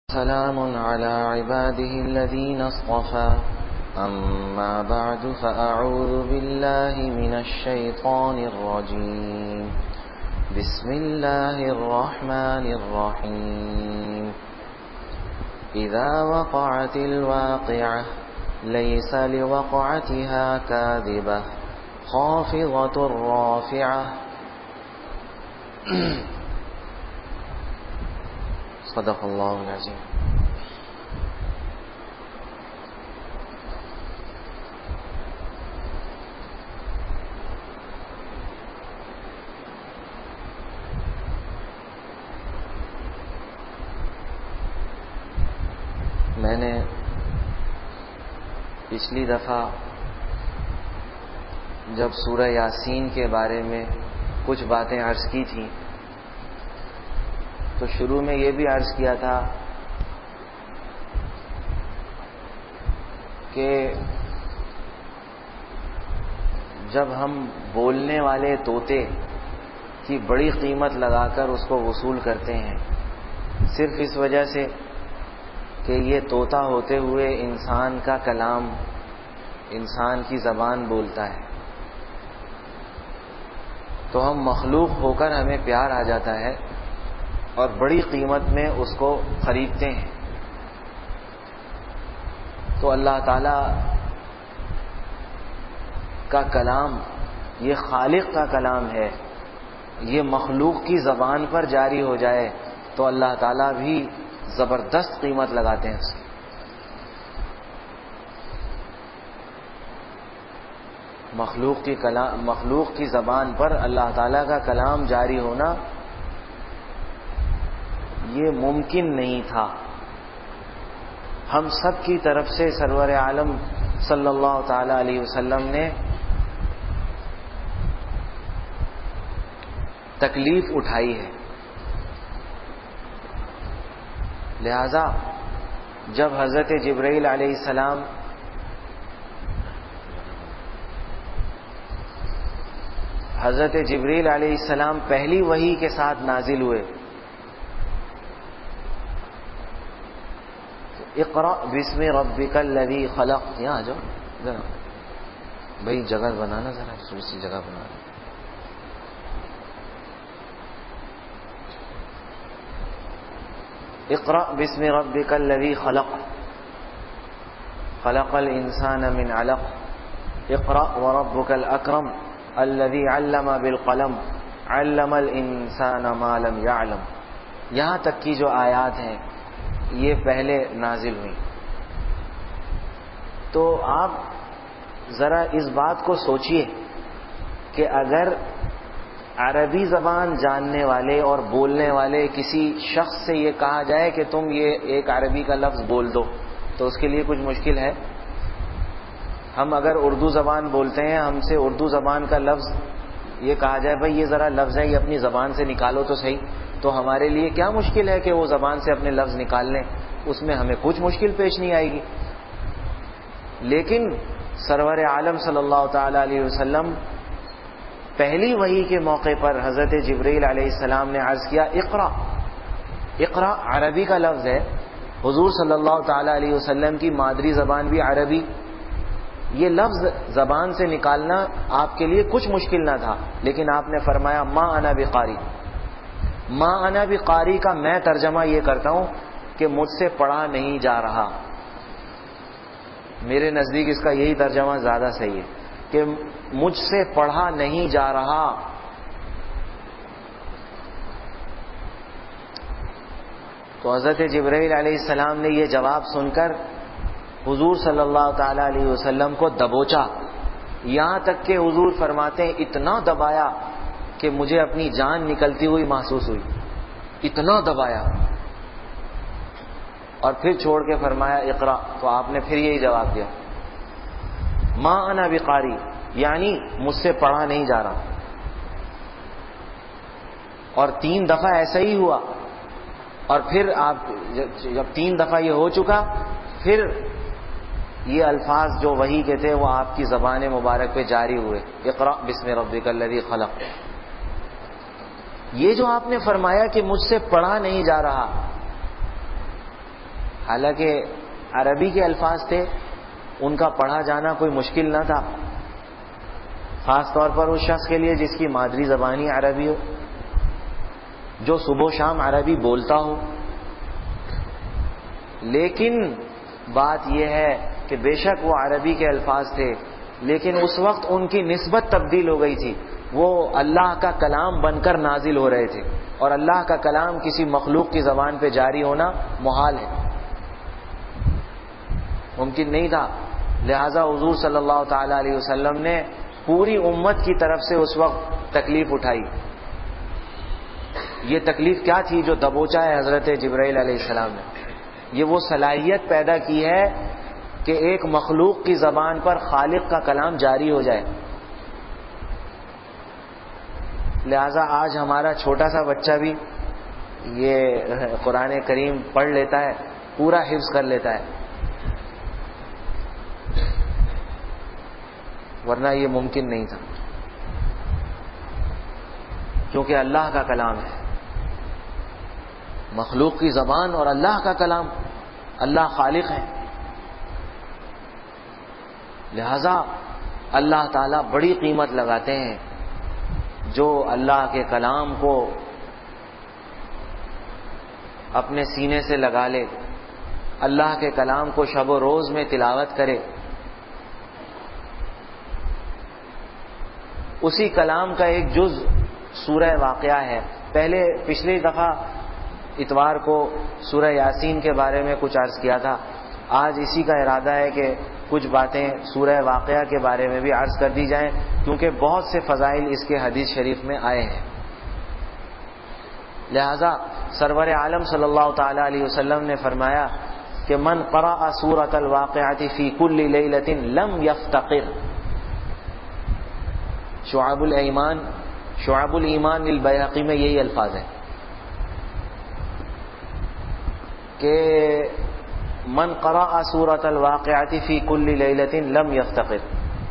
سلام على عباده الذين اصطفى أما بعد فأعوذ بالله من الشيطان الرجيم بسم الله الرحمن الرحيم إذا وقعت الواقعة ليس لوقعتها كاذبة خافضة رافعة صدق اللہ العظیم. میں نے پچھلی دفعہ جب سورہ یاسین کے بارے میں کچھ باتیں عرض کی تھیں تو شروع میں یہ بھی عرض کیا تھا کہ جب ہم بولنے والے طوطے کی بڑی قیمت لگا کر اس کو وصول کرتے ہیں صرف اس وجہ سے کہ یہ طوطا ہوتے ہوئے انسان کا کلام، انسان کی زبان بولتا ہے، تو ہم مخلوق ہو کر ہمیں پیار آ جاتا ہے اور بڑی قیمت میں اس کو خریدتے ہیں. تو اللہ تعالی کا کلام یہ خالق کا کلام ہے، یہ مخلوق کی زبان پر جاری ہو جائے تو اللہ تعالی بھی زبردست قیمت لگاتے ہیں اس کی. مخلوق کی زبان پر اللہ تعالی کا کلام جاری ہونا یہ ممکن نہیں تھا. ہم سب کی طرف سے سرور عالم صلی اللہ تعالی علیہ وسلم نے تکلیف اٹھائی ہے. لہذا جب حضرت جبرائیل علیہ السلام پہلی وحی کے ساتھ نازل ہوئے، اقرأ بسم ربک الذی خلق. یہاں آ جاؤ ذرا بھائی، جگہ بنانا، ذرا تھوڑی سی جگہ بنانا. اقرأ بسم ربک الذی خلق خلق الانسان من علق اقرأ وربک الاکرم الذی علم بالقلم علم الانسان ما لم یعلم. یہاں تک کی جو آیات ہیں یہ پہلے نازل ہوئی. تو آپ ذرا اس بات کو سوچئے کہ اگر عربی زبان جاننے والے اور بولنے والے کسی شخص سے یہ کہا جائے کہ تم یہ ایک عربی کا لفظ بول دو تو اس کے لیے کچھ مشکل ہے. ہم اگر اردو زبان بولتے ہیں، ہم سے اردو زبان کا لفظ یہ کہا جائے بھائی یہ ذرا لفظ ہے یہ اپنی زبان سے نکالو تو صحیح، تو ہمارے لیے کیا مشکل ہے کہ وہ زبان سے اپنے لفظ نکال لیں، اس میں ہمیں کچھ مشکل پیش نہیں آئے گی. لیکن سرور عالم صلی اللہ تعالی علیہ وسلم پہلی وحی کے موقع پر حضرت جبرائیل علیہ السلام نے عرض کیا اقرا. اقرا عربی کا لفظ ہے، حضور صلی اللہ تعالی علیہ وسلم کی مادری زبان بھی عربی، یہ لفظ زبان سے نکالنا آپ کے لیے کچھ مشکل نہ تھا. لیکن آپ نے فرمایا ما انا بقاری. ما انا بقاری کا میں ترجمہ یہ کرتا ہوں کہ مجھ سے پڑھا نہیں جا رہا. میرے نزدیک اس کا یہی ترجمہ زیادہ صحیح ہے کہ مجھ سے پڑھا نہیں جا رہا. تو حضرت جبرائیل علیہ السلام نے یہ جواب سن کر حضور صلی اللہ تعالی علیہ وسلم کو دبوچا، یہاں تک کہ حضور فرماتے ہیں اتنا دبایا کہ مجھے اپنی جان نکلتی ہوئی محسوس ہوئی، اتنا دبایا، اور پھر چھوڑ کے فرمایا اقرا. تو آپ نے پھر یہی جواب دیا ما انا بقاری، یعنی مجھ سے پڑھا نہیں جا رہا. اور 3 دفعہ ایسا ہی ہوا، اور پھر آپ جب 3 دفعہ یہ ہو چکا پھر یہ الفاظ جو وحی کے تھے وہ آپ کی زبان مبارک پہ جاری ہوئے، اقرأ بسم ربک الذی خلق. یہ جو آپ نے فرمایا کہ مجھ سے پڑھا نہیں جا رہا، حالانکہ عربی کے الفاظ تھے، ان کا پڑھا جانا کوئی مشکل نہ تھا، خاص طور پر اس شخص کے لیے جس کی مادری زبانی عربی ہو، جو صبح و شام عربی بولتا ہو. لیکن بات یہ ہے کہ بے شک وہ عربی کے الفاظ تھے، لیکن اس وقت ان کی نسبت تبدیل ہو گئی تھی، وہ اللہ کا کلام بن کر نازل ہو رہے تھے، اور اللہ کا کلام کسی مخلوق کی زبان پہ جاری ہونا محال ہے، ممکن نہیں تھا. لہذا حضور صلی اللہ تعالی علیہ وسلم نے پوری امت کی طرف سے اس وقت تکلیف اٹھائی. یہ تکلیف کیا تھی جو دبوچا ہے حضرت جبرائیل علیہ السلام نے؟ یہ وہ صلاحیت پیدا کی ہے کہ ایک مخلوق کی زبان پر خالق کا کلام جاری ہو جائے. لہذا آج ہمارا چھوٹا سا بچہ بھی یہ قرآن کریم پڑھ لیتا ہے، پورا حفظ کر لیتا ہے، ورنہ یہ ممکن نہیں تھا، کیونکہ اللہ کا کلام ہے، مخلوق کی زبان اور اللہ کا کلام، اللہ خالق ہے. لہذا اللہ تعالیٰ بڑی قیمت لگاتے ہیں جو اللہ کے کلام کو اپنے سینے سے لگا لے، اللہ کے کلام کو شب و روز میں تلاوت کرے. اسی کلام کا ایک جز سورہ واقعہ ہے. پچھلی دفعہ اتوار کو سورہ یاسین کے بارے میں کچھ عرض کیا تھا، آج اسی کا ارادہ ہے کہ کچھ باتیں سورہ واقعہ کے بارے میں بھی عرض کر دی جائیں، کیونکہ بہت سے فضائل اس کے حدیث شریف میں آئے ہیں. لہذا سرور عالم صلی اللہ تعالی علیہ وسلم نے فرمایا کہ من قرأ سورۃ الواقعۃ فی کل لیلۃ لم یفتقر. شعب الایمان للبیہقی میں یہی الفاظ ہیں کہ من قرأ سورۃ الواقعۃ فی کل لیلۃ لم یفتقر.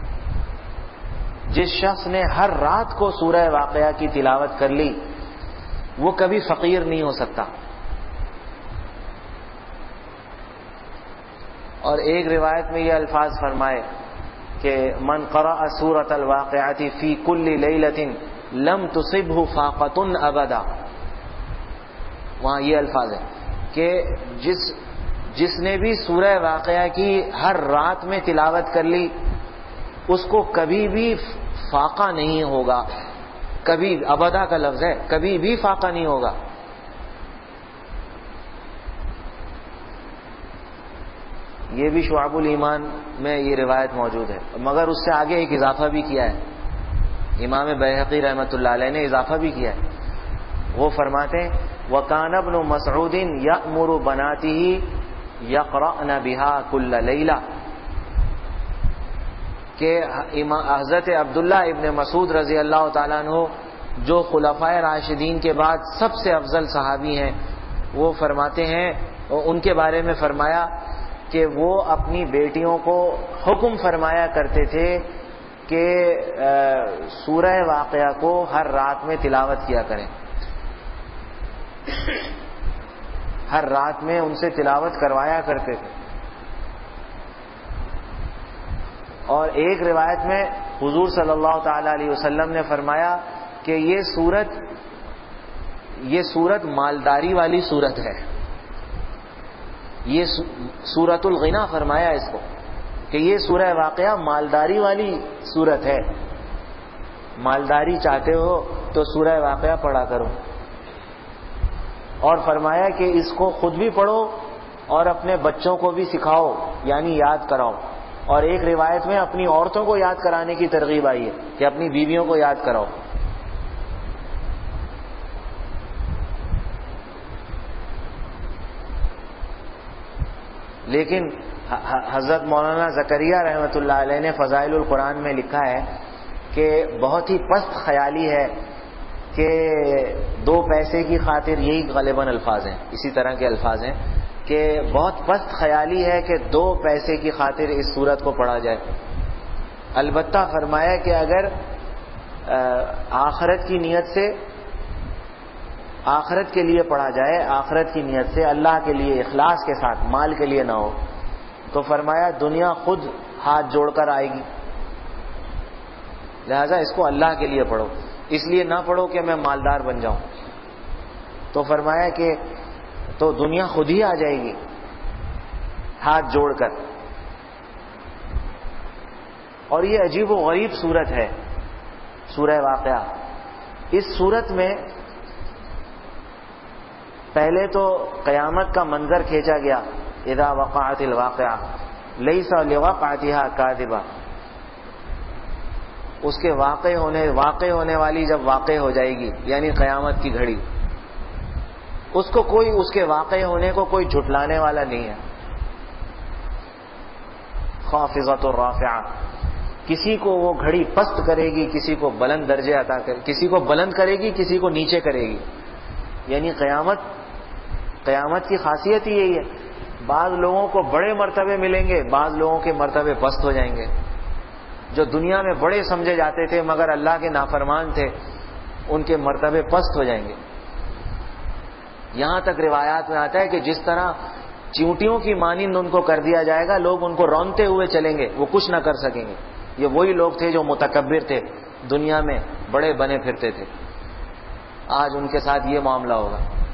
جس شخص نے ہر رات کو سورہ واقعہ کی تلاوت کر لی وہ کبھی فقیر نہیں ہو سکتا. اور ایک روایت میں یہ الفاظ فرمائے کہ من قرأ سورۃ الواقعۃ فی کل لیلۃ لم تصبہ فاقۃ ابدا. وہاں یہ الفاظ ہے کہ جس نے بھی سورہ واقعہ کی ہر رات میں تلاوت کر لی اس کو کبھی بھی فاقہ نہیں ہوگا. کبھی، ابدا کا لفظ ہے، کبھی بھی فاقہ نہیں ہوگا. یہ بھی شعب الایمان میں یہ روایت موجود ہے، مگر اس سے آگے ایک اضافہ بھی کیا ہے. امام بیہقی رحمۃ اللہ علیہ نے اضافہ بھی کیا ہے. وہ فرماتے ہیں وَكَانَ ابْنُ مَسْعُودٍ يَأْمُرُ بَنَاتِهِ يَقْرَأْنَ بِهَا كُلَّ لَيْلَةٍ، کہ حضرت عبداللہ ابن مسعود رضی اللہ تعالیٰ عنہ جو خلفائے راشدین کے بعد سب سے افضل صحابی ہیں، وہ فرماتے ہیں، ان کے بارے میں فرمایا کہ وہ اپنی بیٹیوں کو حکم فرمایا کرتے تھے کہ سورہ واقعہ کو ہر رات میں تلاوت کیا کریں. ہر رات میں ان سے تلاوت کروایا کرتے تھے. اور ایک روایت میں حضور صلی اللہ تعالی علیہ وسلم نے فرمایا کہ یہ سورت مالداری والی سورت ہے. یہ سورۃ الغنا فرمایا اس کو کہ یہ سورہ واقعہ مالداری والی سورت ہے. مالداری چاہتے ہو تو سورہ واقعہ پڑھا کرو. اور فرمایا کہ اس کو خود بھی پڑھو اور اپنے بچوں کو بھی سکھاؤ، یعنی یاد کراؤ. اور ایک روایت میں اپنی عورتوں کو یاد کرانے کی ترغیب آئی ہے کہ اپنی بیویوں کو یاد کراؤ. لیکن حضرت مولانا زکریہ رحمۃ اللہ علیہ نے فضائل القرآن میں لکھا ہے کہ بہت ہی پست خیالی ہے کہ 2 پیسے کی خاطر، یہی غالباً الفاظ ہیں، اسی طرح کے الفاظ ہیں کہ بہت پست خیالی ہے کہ 2 پیسے کی خاطر اس سورت کو پڑھا جائے. البتہ فرمایا کہ اگر آخرت کی نیت سے آخرت کے لیے پڑھا جائے، آخرت کی نیت سے، اللہ کے لیے اخلاص کے ساتھ، مال کے لیے نہ ہو، تو فرمایا دنیا خود ہاتھ جوڑ کر آئے گی. لہذا اس کو اللہ کے لیے پڑھو، اس لیے نہ پڑھو کہ میں مالدار بن جاؤں. تو فرمایا کہ تو دنیا خود ہی آ جائے گی ہاتھ جوڑ کر. اور یہ عجیب و غریب صورت ہے سورہ واقعہ. اس صورت میں پہلے تو قیامت کا منظر کھینچا گیا، اذا وقعت الواقعہ لیس لوقعتها کاذبہ. اس کے واقع ہونے والی جب واقع ہو جائے گی، یعنی قیامت کی گھڑی، اس کو کوئی اس کے واقع ہونے کو کوئی جھٹلانے والا نہیں ہے. خافضۃ الرافعہ، کسی کو وہ گھڑی پست کرے گی، کسی کو بلند درجے عطا کرے، کسی کو بلند کرے گی، کسی کو نیچے کرے گی. یعنی قیامت کی خاصیت ہی یہی ہے. بعض لوگوں کو بڑے مرتبے ملیں گے، بعض لوگوں کے مرتبے پست ہو جائیں گے. جو دنیا میں بڑے سمجھے جاتے تھے مگر اللہ کے نافرمان تھے، ان کے مرتبے پست ہو جائیں گے. یہاں تک روایات میں آتا ہے کہ جس طرح چیونٹیوں کی مانند ان کو کر دیا جائے گا، لوگ ان کو رونتے ہوئے چلیں گے، وہ کچھ نہ کر سکیں گے. یہ وہی لوگ تھے جو متکبر تھے، دنیا میں بڑے بنے پھرتے تھے. آج ان کے ساتھ یہ معاملہ ہوگا.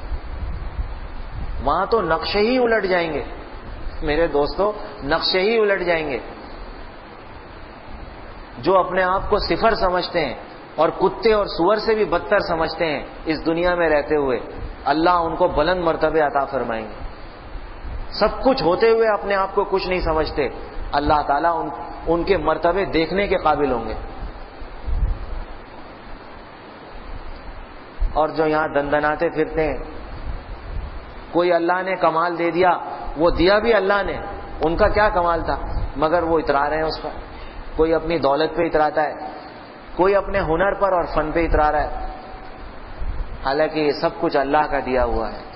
وہاں تو نقشے ہی الٹ جائیں گے میرے دوستو، نقشے ہی الٹ جائیں گے. جو اپنے آپ کو صفر سمجھتے ہیں اور کتے اور سور سے بھی بدتر سمجھتے ہیں اس دنیا میں رہتے ہوئے، اللہ ان کو بلند مرتبے عطا فرمائیں گے. سب کچھ ہوتے ہوئے اپنے آپ کو کچھ نہیں سمجھتے، اللہ تعالیٰ ان کے مرتبے دیکھنے کے قابل ہوں گے. اور جو یہاں دندناتے پھرتے ہیں، کوئی اللہ نے کمال دے دیا، وہ دیا بھی اللہ نے، ان کا کیا کمال تھا، مگر وہ اترا رہے ہیں اس پر. کوئی اپنی دولت پہ اتراتا ہے، کوئی اپنے ہنر پر اور فن پہ اترا رہا ہے، حالانکہ یہ سب کچھ اللہ کا دیا ہوا ہے.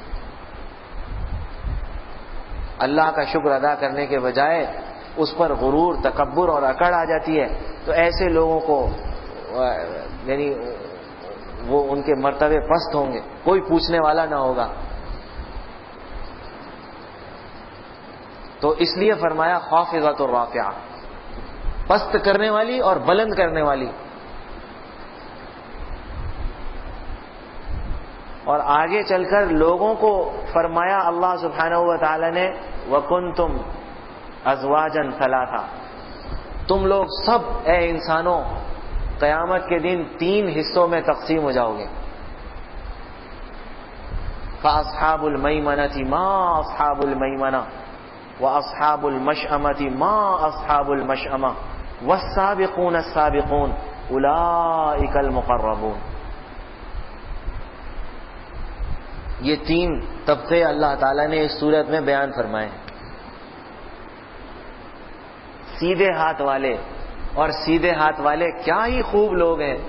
اللہ کا شکر ادا کرنے کے بجائے اس پر غرور، تکبر اور اکڑ آ جاتی ہے. تو ایسے لوگوں کو یعنی وہ ان کے مرتبے پست ہوں گے، کوئی پوچھنے والا نہ ہوگا. تو اس لیے فرمایا خافضۃ الرافعہ، پست کرنے والی اور بلند کرنے والی. اور آگے چل کر لوگوں کو فرمایا اللہ سبحانہ و تعالی نے، وَكُنْتُمْ أَزْوَاجًا ثَلَاثًا، تم لوگ سب اے انسانوں قیامت کے دن 3 حصوں میں تقسیم ہو جاؤ گے. فَأَصْحَابُ الْمَيْمَنَةِ مَا أَصْحَابُ الْمَيْمَنَةِ وَأَصْحَابُ الْمَشْأَمَةِ مَا أَصْحَابُ الْمَشْأَمَةِ وَالسَّابِقُونَ السَّابِقُونَ أُولَئِكَ الْمُقَرَّبُونَ. یہ 3 طبقے اللہ تعالیٰ نے اس صورت میں بیان فرمائے. سیدھے ہاتھ والے، اور سیدھے ہاتھ والے کیا ہی خوب لوگ ہیں.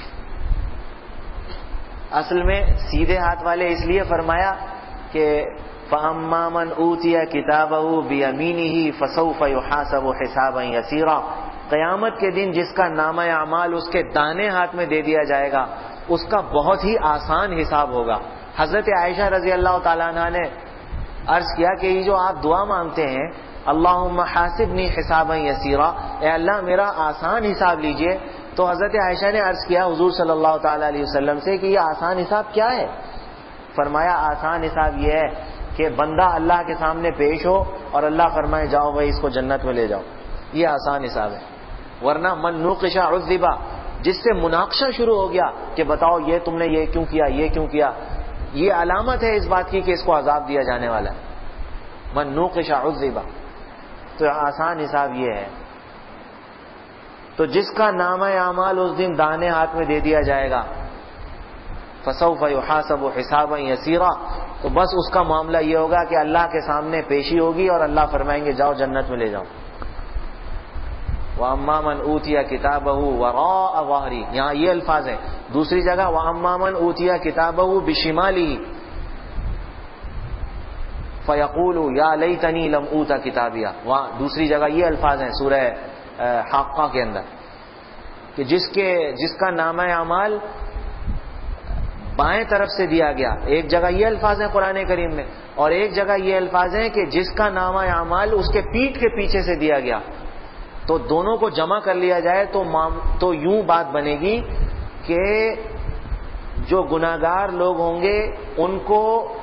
اصل میں سیدھے ہاتھ والے اس لیے فرمایا کہ فَأَمَّا مَنْ أُوتِيَ كِتَابَهُ بِيَمِينِهِ فَسَوْفَ يُحَاسَبُ حِسَابًا يَسِيرًا. قیامت کے دن جس کا نامہ اعمال اس کے دانے ہاتھ میں دے دیا جائے گا، اس کا بہت ہی آسان حساب ہوگا. حضرت عائشہ رضی اللہ تعالیٰ عنہ نے عرض کیا کہ یہ جو آپ دعا مانگتے ہیں، اللہم حاسبنی حسابا یسیرا، اے اللہ میرا آسان حساب لیجئے، تو حضرت عائشہ نے عرض کیا حضور صلی اللہ تعالیٰ علیہ وسلم سے کہ یہ آسان حساب کیا ہے؟ فرمایا آسان حساب یہ ہے کہ بندہ اللہ کے سامنے پیش ہو اور اللہ فرمائے جاؤ بھائی اس کو جنت میں لے جاؤ. یہ آسان حساب ہے. ورنہ من نوقش عذب، جس سے مناقشہ شروع ہو گیا کہ بتاؤ یہ تم نے یہ کیوں کیا، یہ کیوں کیا، یہ علامت ہے اس بات کی کہ اس کو عذاب دیا جانے والا ہے. من نوقش عذب، تو آسان حساب یہ ہے. تو جس کا نامہ اعمال اس دن دانے ہاتھ میں دے دیا جائے گا، فسوف یحاسب حسابا یسیرا، تو بس اس کا معاملہ یہ ہوگا کہ اللہ کے سامنے پیشی ہوگی اور اللہ فرمائیں گے جاؤ جنت میں لے جاؤ. وَأَمَّا مَنْ أُوتِيَ كِتَابَهُ وَرَاءَ ظَهْرِهِ، یہاں یہ الفاظ ہیں. دوسری جگہ وَأَمَّا مَنْ أُوتِيَ كِتَابَهُ بِشِمَالِهِ فَيَقُولُ يَا لَيْتَنِي لَمْ أُوتَ كِتَابِيَهْ. وہاں دوسری جگہ یہ الفاظ ہیں سورہ حاقہ کے اندر کہ جس کا نامہ اعمال بائیں طرف سے دیا گیا. ایک جگہ یہ الفاظ ہیں قرآن کریم میں, اور ایک جگہ یہ الفاظ ہیں کہ جس کا نامہ اعمال اس کے پیٹھ کے پیچھے سے دیا گیا. تو دونوں کو جمع کر لیا جائے تو یوں بات بنے گی کہ جو گناہگار لوگ ہوں گے ان کو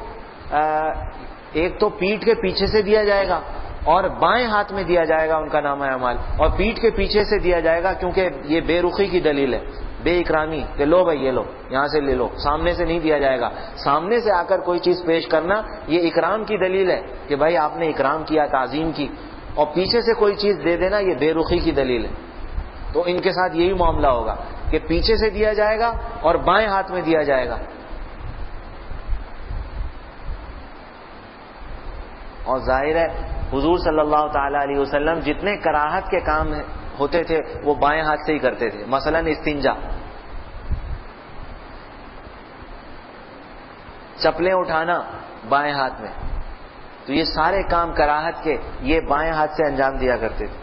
ایک تو پیٹھ کے پیچھے سے دیا جائے گا اور بائیں ہاتھ میں دیا جائے گا ان کا نامہ اعمال, اور پیٹھ کے پیچھے سے دیا جائے گا کیونکہ یہ بے رخی کی دلیل ہے, بے اکرامی, کہ لو بھائی یہ لو, یہاں سے لے لو. سامنے سے نہیں دیا جائے گا. سامنے سے آ کر کوئی چیز پیش کرنا یہ اکرام کی دلیل ہے کہ بھائی آپ نے اکرام کیا, تعظیم کی, اور پیچھے سے کوئی چیز دے دینا یہ بے رخی کی دلیل ہے. تو ان کے ساتھ یہی معاملہ ہوگا کہ پیچھے سے دیا جائے گا اور بائیں ہاتھ میں دیا جائے گا. اور ظاہر ہے حضور صلی اللہ تعالی علیہ وسلم جتنے کراہت کے کام ہوتے تھے وہ بائیں ہاتھ سے ہی کرتے تھے. مثلا استنجا, چپلیں اٹھانا بائیں ہاتھ میں, تو یہ سارے کام کراہت کے یہ بائیں ہاتھ سے انجام دیا کرتے تھے.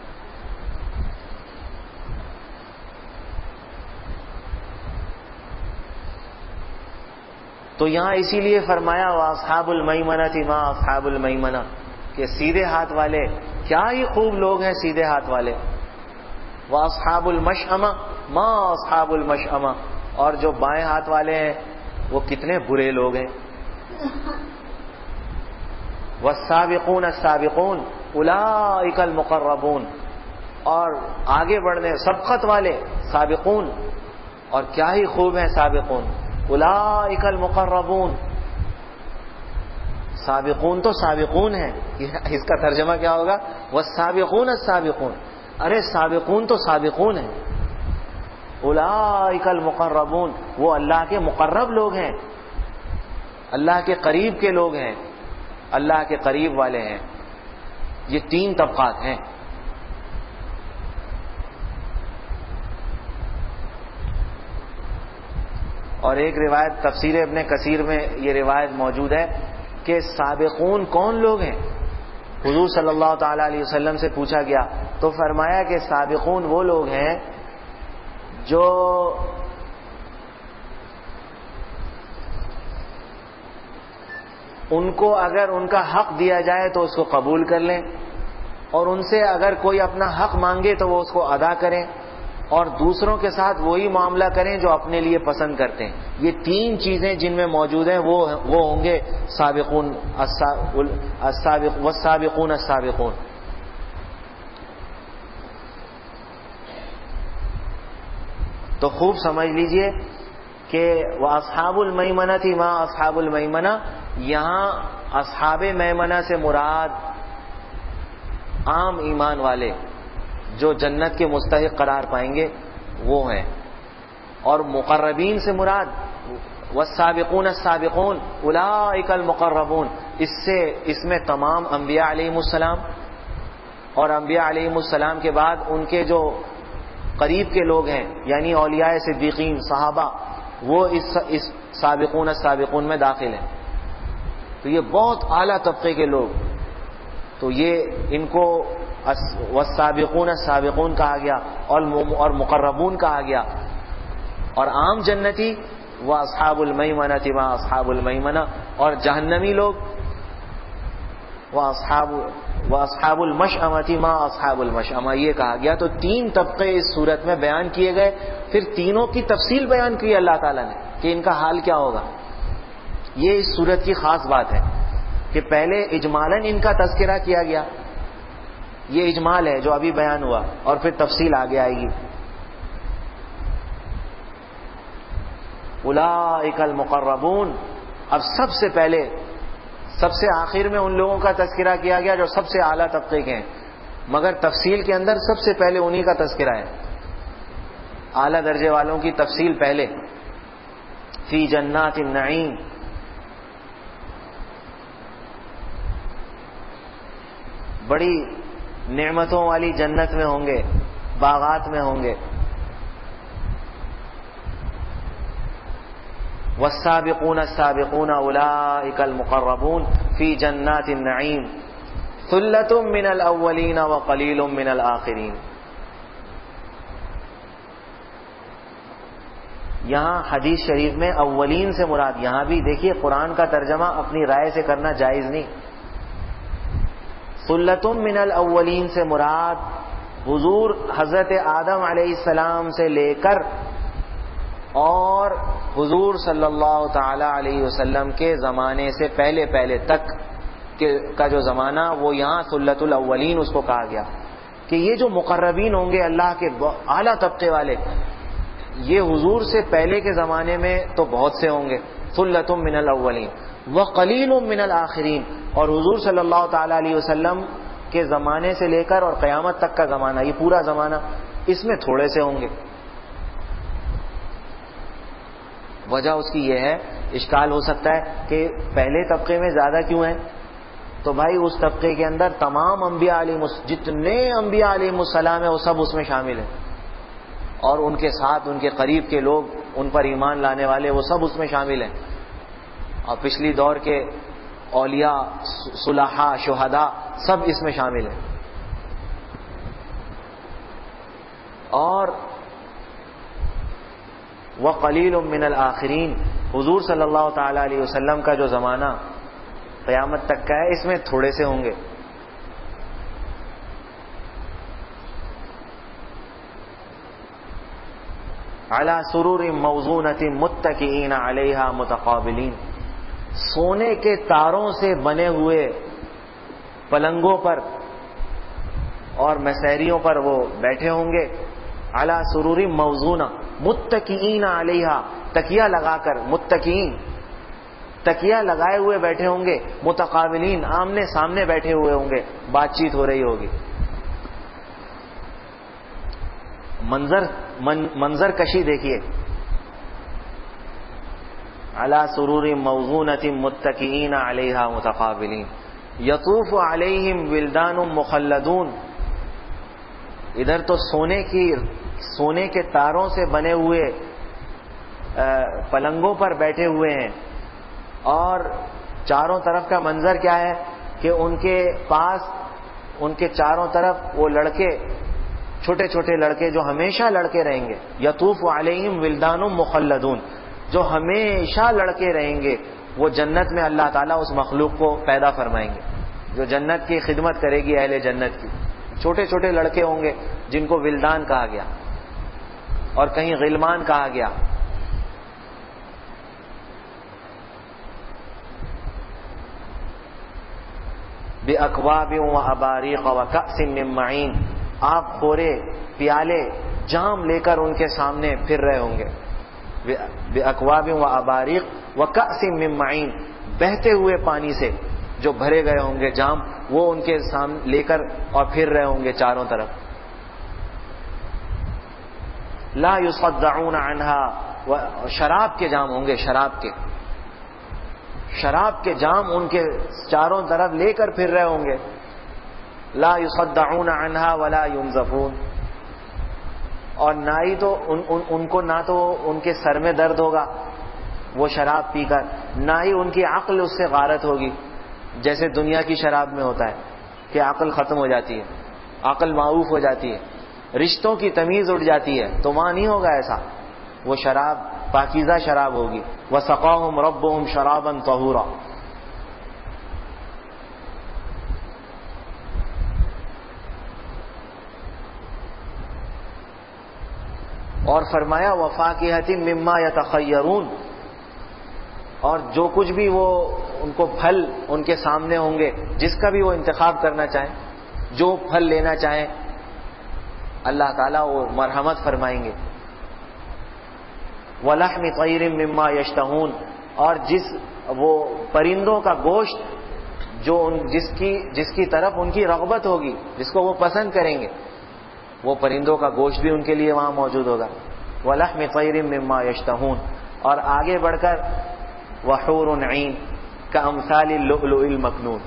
تو یہاں اسی لیے فرمایا وَأَصْحَابُ الْمَيْمَنَةِ مَا أَصْحَابُ الْمَيْمَنَةِ, کہ سیدھے ہاتھ والے کیا ہی خوب لوگ ہیں سیدھے ہاتھ والے. وَأَصْحَابُ الْمَشْأَمَةِ مَا أَصْحَابُ الْمَشْأَمَةِ, اور جو بائیں ہاتھ والے ہیں وہ کتنے برے لوگ ہیں. وَالسَّابِقُونَ السَّابِقُونَ أُولَئِكَ الْمُقَرَّبُونَ, اور آگے بڑھنے سبقت والے سابقون, اور کیا ہی خوب ہیں سابقون. اولئک المقربون, سابقون تو سابقون ہیں, اس کا ترجمہ کیا ہوگا؟ والسابقون السابقون, ارے سابقون تو سابقون ہیں. اولئک المقربون, وہ اللہ کے مقرب لوگ ہیں, اللہ کے قریب کے لوگ ہیں, اللہ کے قریب والے ہیں. یہ تین طبقات ہیں. اور ایک روایت تفسیر ابن کثیر میں یہ روایت موجود ہے کہ سابقون کون لوگ ہیں. حضور صلی اللہ تعالی علیہ وسلم سے پوچھا گیا تو فرمایا کہ سابقون وہ لوگ ہیں جو ان کو اگر ان کا حق دیا جائے تو اس کو قبول کر لیں, اور ان سے اگر کوئی اپنا حق مانگے تو وہ اس کو ادا کریں, اور دوسروں کے ساتھ وہی معاملہ کریں جو اپنے لیے پسند کرتے ہیں. یہ تین چیزیں جن میں موجود ہیں وہ ہوں گے سابقون والسابقون السابقون. تو خوب سمجھ لیجئے کہ وَأَصْحَابُ الْمَيْمَنَةِ مَا أَصْحَابُ الْمَيْمَنَةِ, یہاں اصحاب میمنہ سے مراد عام ایمان والے جو جنت کے مستحق قرار پائیں گے وہ ہیں, اور مقربین سے مراد والسابقون السابقون اولئک المقربون, اس میں تمام انبیاء علیہم السلام اور انبیاء علیہم السلام کے بعد ان کے جو قریب کے لوگ ہیں یعنی اولیاء صدیقین صحابہ وہ اس سابقون السابقون میں داخل ہیں. تو یہ بہت اعلیٰ طبقے کے لوگ, تو یہ ان کو والسابقون السابقون کہا گیا اور مقربون کہا گیا. اور عام جنتی واصحاب المیمنۃ ما اصحاب المیمنہ, اور جہنمی لوگ واصحاب المشأمۃ ما اصحاب المشأمہ, یہ کہا گیا. تو تین طبقے اس صورت میں بیان کیے گئے, پھر تینوں کی تفصیل بیان کی اللہ تعالیٰ نے کہ ان کا حال کیا ہوگا. یہ اس صورت کی خاص بات ہے کہ پہلے اجمالاً ان کا تذکرہ کیا گیا, یہ اجمال ہے جو ابھی بیان ہوا, اور پھر تفصیل آگے آئے گی. اولئک المقربون, اب سب سے پہلے سب سے آخر میں ان لوگوں کا تذکرہ کیا گیا جو سب سے اعلیٰ طبقے کے ہیں, مگر تفصیل کے اندر سب سے پہلے انہی کا تذکرہ ہے. اعلیٰ درجے والوں کی تفصیل پہلے. فی جنات النعیم, بڑی نعمتوں والی جنت میں ہوں گے, باغات میں ہوں گے. والسابقون السابقون اولئک المقربون فی جنات النعیم ثلۃ من الاولین وقلیل من الآخرین. یہاں حدیث شریف میں اولین سے مراد، یہاں بھی دیکھیے قرآن کا ترجمہ اپنی رائے سے کرنا جائز نہیں. ثلۃ من الاولین سے مراد حضور حضرت آدم علیہ السلام سے لے کر اور حضور صلی اللہ تعالی علیہ وسلم کے زمانے سے پہلے تک کا جو زمانہ، وہ یہاں ثلۃ الاولین اس کو کہا گیا کہ یہ جو مقربین ہوں گے اللہ کے اعلیٰ طبقے والے، یہ حضور سے پہلے کے زمانے میں تو بہت سے ہوں گے، ثلۃ من الاولین وقلیل من الآخرین، اور حضور صلی اللہ تعالی علیہ وسلم کے زمانے سے لے کر اور قیامت تک کا زمانہ، یہ پورا زمانہ، اس میں تھوڑے سے ہوں گے. وجہ اس کی یہ ہے، اشکال ہو سکتا ہے کہ پہلے طبقے میں زیادہ کیوں ہیں؟ تو بھائی اس طبقے کے اندر تمام انبیاء جتنے انبیاء علیہ السلام ہیں وہ سب اس میں شامل ہیں، اور ان کے ساتھ ان کے قریب کے لوگ، ان پر ایمان لانے والے، وہ سب اس میں شامل ہیں، اور پچھلی دور کے اولیاء، صلحاء، شہداء سب اس میں شامل ہیں. اور وقلیل من الآخرین، حضور صلی اللہ تعالی علیہ وسلم کا جو زمانہ قیامت تک کا ہے، اس میں تھوڑے سے ہوں گے. علی سرور موضونۃ متکئین علیہا متقابلین، سونے کے تاروں سے بنے ہوئے پلنگوں پر اور مسیریوں پر وہ بیٹھے ہوں گے. علی سرور موضونہ، متکئین علیہا، تکیہ لگا کر، متکئین تکیہ لگائے ہوئے بیٹھے ہوں گے، متقابلین آمنے سامنے بیٹھے ہوئے ہوں گے، بات چیت ہو رہی ہوگی. منظر کشی دیکھیے. علی سرور موضونۃ متکئین علیہا متقابلین یطوف علیہم ولدان مخلدون. ادھر تو سونے کے تاروں سے بنے ہوئے پلنگوں پر بیٹھے ہوئے ہیں، اور چاروں طرف کا منظر کیا ہے کہ ان کے پاس، ان کے چاروں طرف وہ لڑکے، چھوٹے چھوٹے لڑکے جو ہمیشہ لڑکے رہیں گے. یطوف علیہم ولدان مخلدون، جو ہمیشہ لڑکے رہیں گے. وہ جنت میں اللہ تعالیٰ اس مخلوق کو پیدا فرمائیں گے جو جنت کی خدمت کرے گی، اہل جنت کی. چھوٹے چھوٹے لڑکے ہوں گے جن کو ولدان کہا گیا، اور کہیں غلمان کہا گیا. بِأَكْوَابٍ وَأَبَارِيقَ وَكَأْسٍ مِّن مَّعِينٍ، آپ خورے، پیالے، جام لے کر ان کے سامنے پھر رہے ہوں گے. بِأَكْوَابٍ وَأَبَارِيقَ وَكَأْسٍ مِّن مَّعِينٍ، بہتے ہوئے پانی سے جو بھرے گئے ہوں گے جام، وہ ان کے سامنے لے کر اور پھر رہے ہوں گے چاروں طرف. لا يصدعون عنها، شراب کے جام ہوں گے، شراب کے جام ان کے چاروں طرف لے کر پھر رہے ہوں گے. لا يصدعون عنها ولا ينزفون، اور نہ ہی تو ان کو، نہ تو ان کے سر میں درد ہوگا وہ شراب پی کر، نہ ہی ان کی عقل اس سے غارت ہوگی، جیسے دنیا کی شراب میں ہوتا ہے کہ عقل ختم ہو جاتی ہے، عقل معوف ہو جاتی ہے، رشتوں کی تمیز اٹھ جاتی ہے. تو وہاں نہیں ہوگا ایسا، وہ شراب پاکیزہ شراب ہوگی. وَسَقَاهُمْ رَبُّهُمْ شَرَابًا طَهُورًا. اور فرمایا وَفَاكِهَةٍ مِّمَّا يَتَخَيَّرُونَ، اور جو کچھ بھی وہ ان کو پھل ان کے سامنے ہوں گے، جس کا بھی وہ انتخاب کرنا چاہیں، جو پھل لینا چاہیں، اللہ تعالیٰ وہ مرحمت فرمائیں گے. وَلَحْمِ طَيْرٍ مِّمَّا يَشْتَهُونَ، اور وہ پرندوں کا گوشت جو جس کی طرف ان کی رغبت ہوگی، جس کو وہ پسند کریں گے، وہ پرندوں کا گوشت بھی ان کے لیے وہاں موجود ہوگا. وَلَحْمِ طَيْرٍ مِّمَّا يَشْتَهُونَ، اور آگے بڑھ کر وَحُورٌ عِينٌ كَأَمْثَالِ اللُّؤْلُؤِ الْمَكْنُونِ،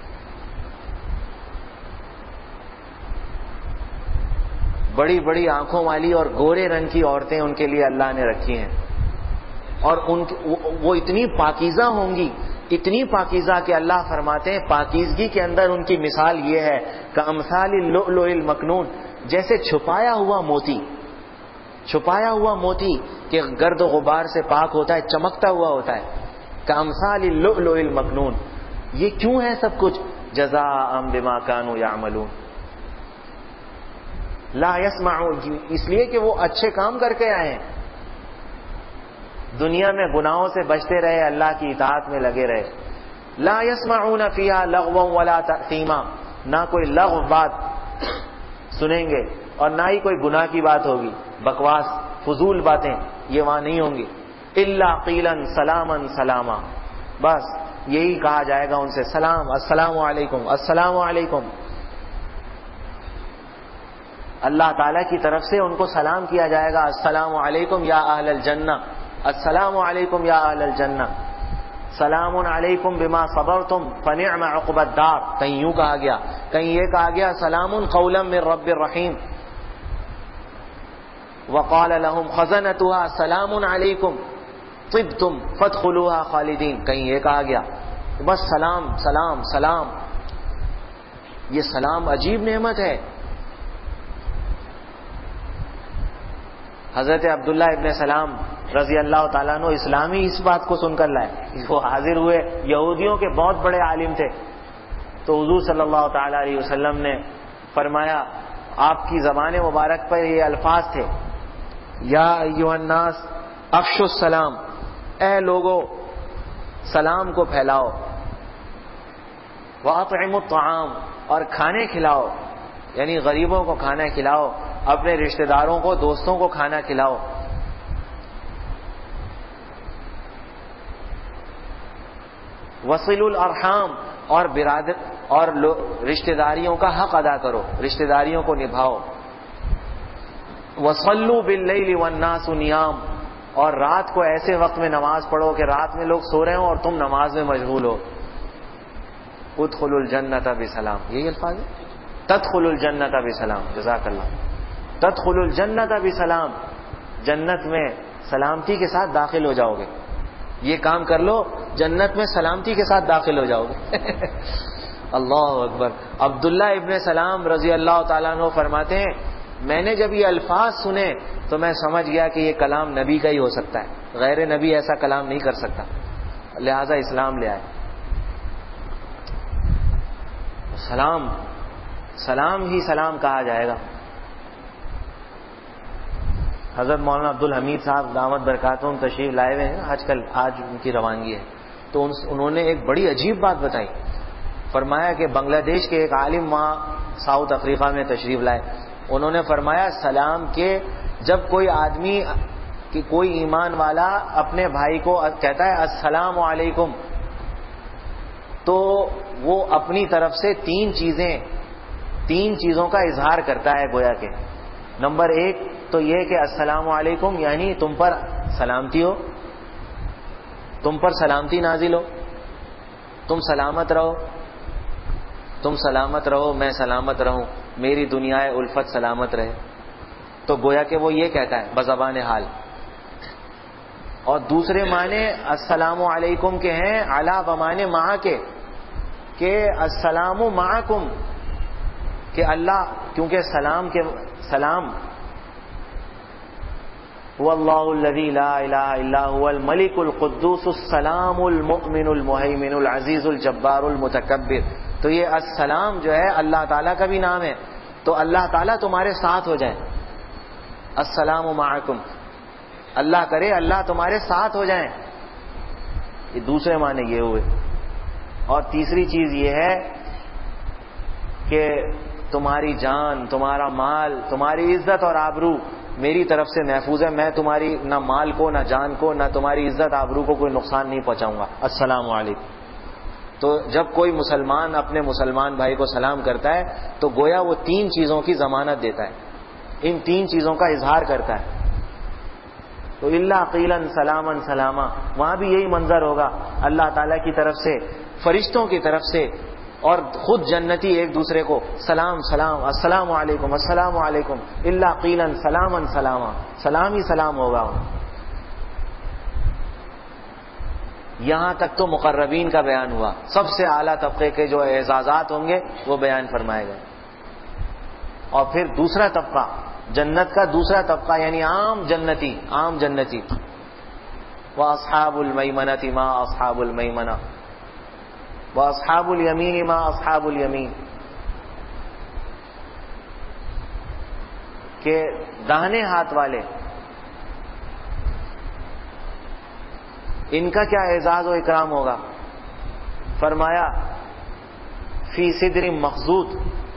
بڑی بڑی آنکھوں والی اور گورے رنگ کی عورتیں ان کے لیے اللہ نے رکھی ہیں، اور وہ اتنی پاکیزہ ہوں گی، اتنی پاکیزہ کہ اللہ فرماتے ہیں پاکیزگی کے اندر ان کی مثال یہ ہے کہ امثال اللؤلؤ المکنون، جیسے چھپایا ہوا موتی. چھپایا ہوا موتی کہ گرد و غبار سے پاک ہوتا ہے، چمکتا ہوا ہوتا ہے، کامثال اللؤلؤ المکنون. یہ کیوں ہے سب کچھ؟ جزاء بما كانوا يعملون. لا يسمعون، اس لیے کہ وہ اچھے کام کر کے آئے ہیں، دنیا میں گناہوں سے بچتے رہے، اللہ کی اطاعت میں لگے رہے. لا يسمعون فيها لغوا ولا تأثیما، نہ کوئی لغو بات سنیں گے اور نہ ہی کوئی گناہ کی بات ہوگی، بکواس فضول باتیں یہ وہاں نہیں ہوں گی. الا قیلا سلاما سلاما، بس یہی کہا جائے گا ان سے، سلام، السلام علیکم، السلام علیکم. اللہ تعالیٰ کی طرف سے ان کو سلام کیا جائے گا، السلام علیکم یا اہل الجنہ، السلام علیکم یا اہل الجنہ، سلام علیکم بما صبرتم فنعم عقبی الدار. کہیں یوں کہا گیا، کہیں یہ کہا گیا سلام قولا من رب الرحیم. وقال لهم خزنتها سلام علیکم طبتم فادخلوها خالدین. کہیں یہ کہا گیا، بس سلام سلام سلام. یہ سلام عجیب نعمت ہے. حضرت عبداللہ ابن سلام رضی اللہ تعالیٰ عنہ اسلامی اس بات کو سن کر لائے. وہ حاضر ہوئے، یہودیوں کے بہت بڑے عالم تھے. تو حضور صلی اللہ تعالیٰ علیہ وسلم نے فرمایا، آپ کی زبان مبارک پر یہ الفاظ تھے، یا ایھا الناس افشوا السلام، اے لوگو سلام کو پھیلاؤ، واطعموا الطعام، اور کھانے کھلاؤ، یعنی غریبوں کو کھانا کھلاؤ، اپنے رشتہ داروں کو، دوستوں کو کھانا کھلاؤ. وصلوا الارحام، اور برادر اور رشتہ داریوں کا حق ادا کرو، رشتہ داریوں کو نبھاؤ. وصلوا باللیل والناس نیام، اور رات کو ایسے وقت میں نماز پڑھو کہ رات میں لوگ سو رہے ہوں اور تم نماز میں مشغول ہو. ادخلوا الجنۃ بسلام، یہی الفاظ ہے، تدخلوا الجنۃ بسلام. جزاک اللہ. تدخلوا الجنۃ بسلام، جنت میں سلامتی کے ساتھ داخل ہو جاؤ گے. یہ کام کر لو، جنت میں سلامتی کے ساتھ داخل ہو جاؤ گے. اللہ اکبر. عبداللہ ابن سلام رضی اللہ تعالیٰ عنہ فرماتے ہیں، میں نے جب یہ الفاظ سنے تو میں سمجھ گیا کہ یہ کلام نبی کا ہی ہو سکتا ہے، غیر نبی ایسا کلام نہیں کر سکتا، لہذا اسلام لے آئے. سلام، سلام ہی سلام کہا جائے گا. حضرت مولانا عبد الحمید صاحب دامت برکاتہم تشریف لائے ہوئے ہیں، آج ان کی روانگی ہے. تو انہوں نے ایک بڑی عجیب بات بتائی. فرمایا کہ بنگلہ دیش کے ایک عالم وہاں ساؤتھ افریقہ میں تشریف لائے. انہوں نے فرمایا سلام کے جب کوئی آدمی کہ کوئی ایمان والا اپنے بھائی کو کہتا ہے السلام علیکم، تو وہ اپنی طرف سے تین چیزوں کا اظہار کرتا ہے گویا کہ. نمبر ایک تو یہ کہ السلام علیکم یعنی تم پر سلامتی ہو، تم پر سلامتی نازل ہو، تم سلامت رہو، تم سلامت رہو، میں سلامت رہوں، میری دنیا الفت سلامت رہے. تو گویا کہ وہ یہ کہتا ہے بزبان حال. اور دوسرے معنی السلام علیکم کے ہیں علی بمانے مع کے، کہ السلام معکم، کہ اللہ، کیونکہ سلام هو اللہ الذی لا الہ الا هو الملک القدوس السلام المؤمن المہیمن العزیز الجبار المتکبر. تو یہ السلام جو ہے اللہ تعالیٰ کا بھی نام ہے. تو اللہ تعالیٰ تمہارے ساتھ ہو جائے، السلام معکم، اللہ کرے اللہ تمہارے ساتھ ہو جائیں. یہ دوسرے معنی یہ ہوئے. اور تیسری چیز یہ ہے کہ تمہاری جان، تمہارا مال، تمہاری عزت اور آبرو میری طرف سے محفوظ ہے. میں تمہاری نہ مال کو، نہ جان کو، نہ تمہاری عزت آبرو کو کوئی نقصان نہیں پہنچاؤں گا. السلام علیکم. تو جب کوئی مسلمان اپنے مسلمان بھائی کو سلام کرتا ہے تو گویا وہ تین چیزوں کی ضمانت دیتا ہے، ان تین چیزوں کا اظہار کرتا ہے. تو اللہ قیلا سلاما سلاما، وہاں بھی یہی منظر ہوگا، اللہ تعالیٰ کی طرف سے، فرشتوں کی طرف سے، اور خود جنتی ایک دوسرے کو سلام سلام، السلام علیکم السلام علیکم، اللہ قیلا سلاما سلاما، سلام ہی سلام ہوگا. یہاں تک تو مقربین کا بیان ہوا، سب سے اعلیٰ طبقے کے جو اعزازات ہوں گے وہ بیان فرمائے گئے. اور پھر دوسرا طبقہ جنت کا دوسرا طبقہ یعنی عام جنتی. وَأَصْحَابُ الْمَيْمَنَةِ مَا أَصْحَابُ الْمَيْمَنَةِ وَأَصْحَابُ الْيَمِينِ مَا أَصْحَابُ الْيَمِينِ. کہ داہنے ہاتھ والے ان کا کیا اعزاز و اکرام ہوگا. فرمایا فی صدر مخضود،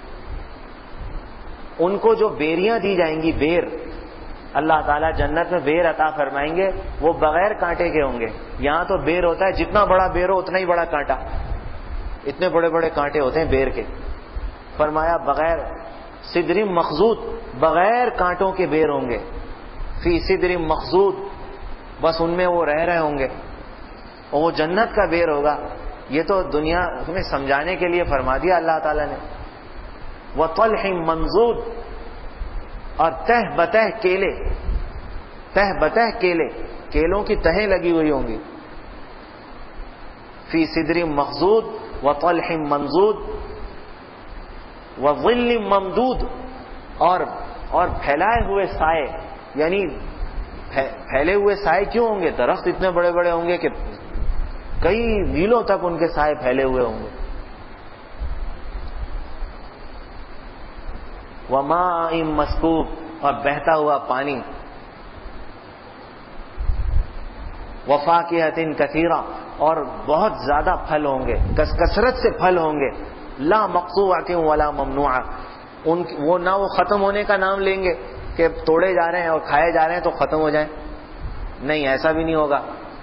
ان کو جو بیریاں دی جائیں گی، بیر، اللہ تعالیٰ جنت میں بیر عطا فرمائیں گے، وہ بغیر کانٹے کے ہوں گے. یہاں تو بیر ہوتا ہے جتنا بڑا بیر ہو اتنا ہی بڑا کانٹا، اتنے بڑے بڑے کانٹے ہوتے ہیں بیر کے. فرمایا بغیر صدر مخضود، بغیر کانٹوں کے بیر ہوں گے. فی صدر مخضود، بس ان میں وہ رہ رہے ہوں گے، اور وہ جنت کا بیر ہوگا. یہ تو دنیا میں سمجھانے کے لیے فرما دیا اللہ تعالیٰ نے. وطلح منضود، اور تہ بتہ کیلے، کیلوں کی تہیں لگی ہوئی ہوں گی. فی صدر مخضود وطلح منضود وظل ممدود، اور پھیلائے ہوئے سائے. یعنی پھیلے ہوئے سائے کیوں ہوں گے؟ درخت اتنے بڑے بڑے ہوں گے کہ کئی میلوں تک ان کے سائے پھیلے ہوئے ہوں گے. وماء مسکوب، اور بہتا ہوا پانی. وفاکہۃ کثیرہ، اور بہت زیادہ پھل ہوں گے، کثرت سے پھل ہوں گے. لا مقطوعۃ ولا ممنوعہ، وہ نہ وہ ختم ہونے کا نام لیں گے کہ توڑے جا رہے ہیں اور کھائے جا رہے ہیں تو ختم ہو جائیں. نہیں، ایسا بھی نہیں ہوگا.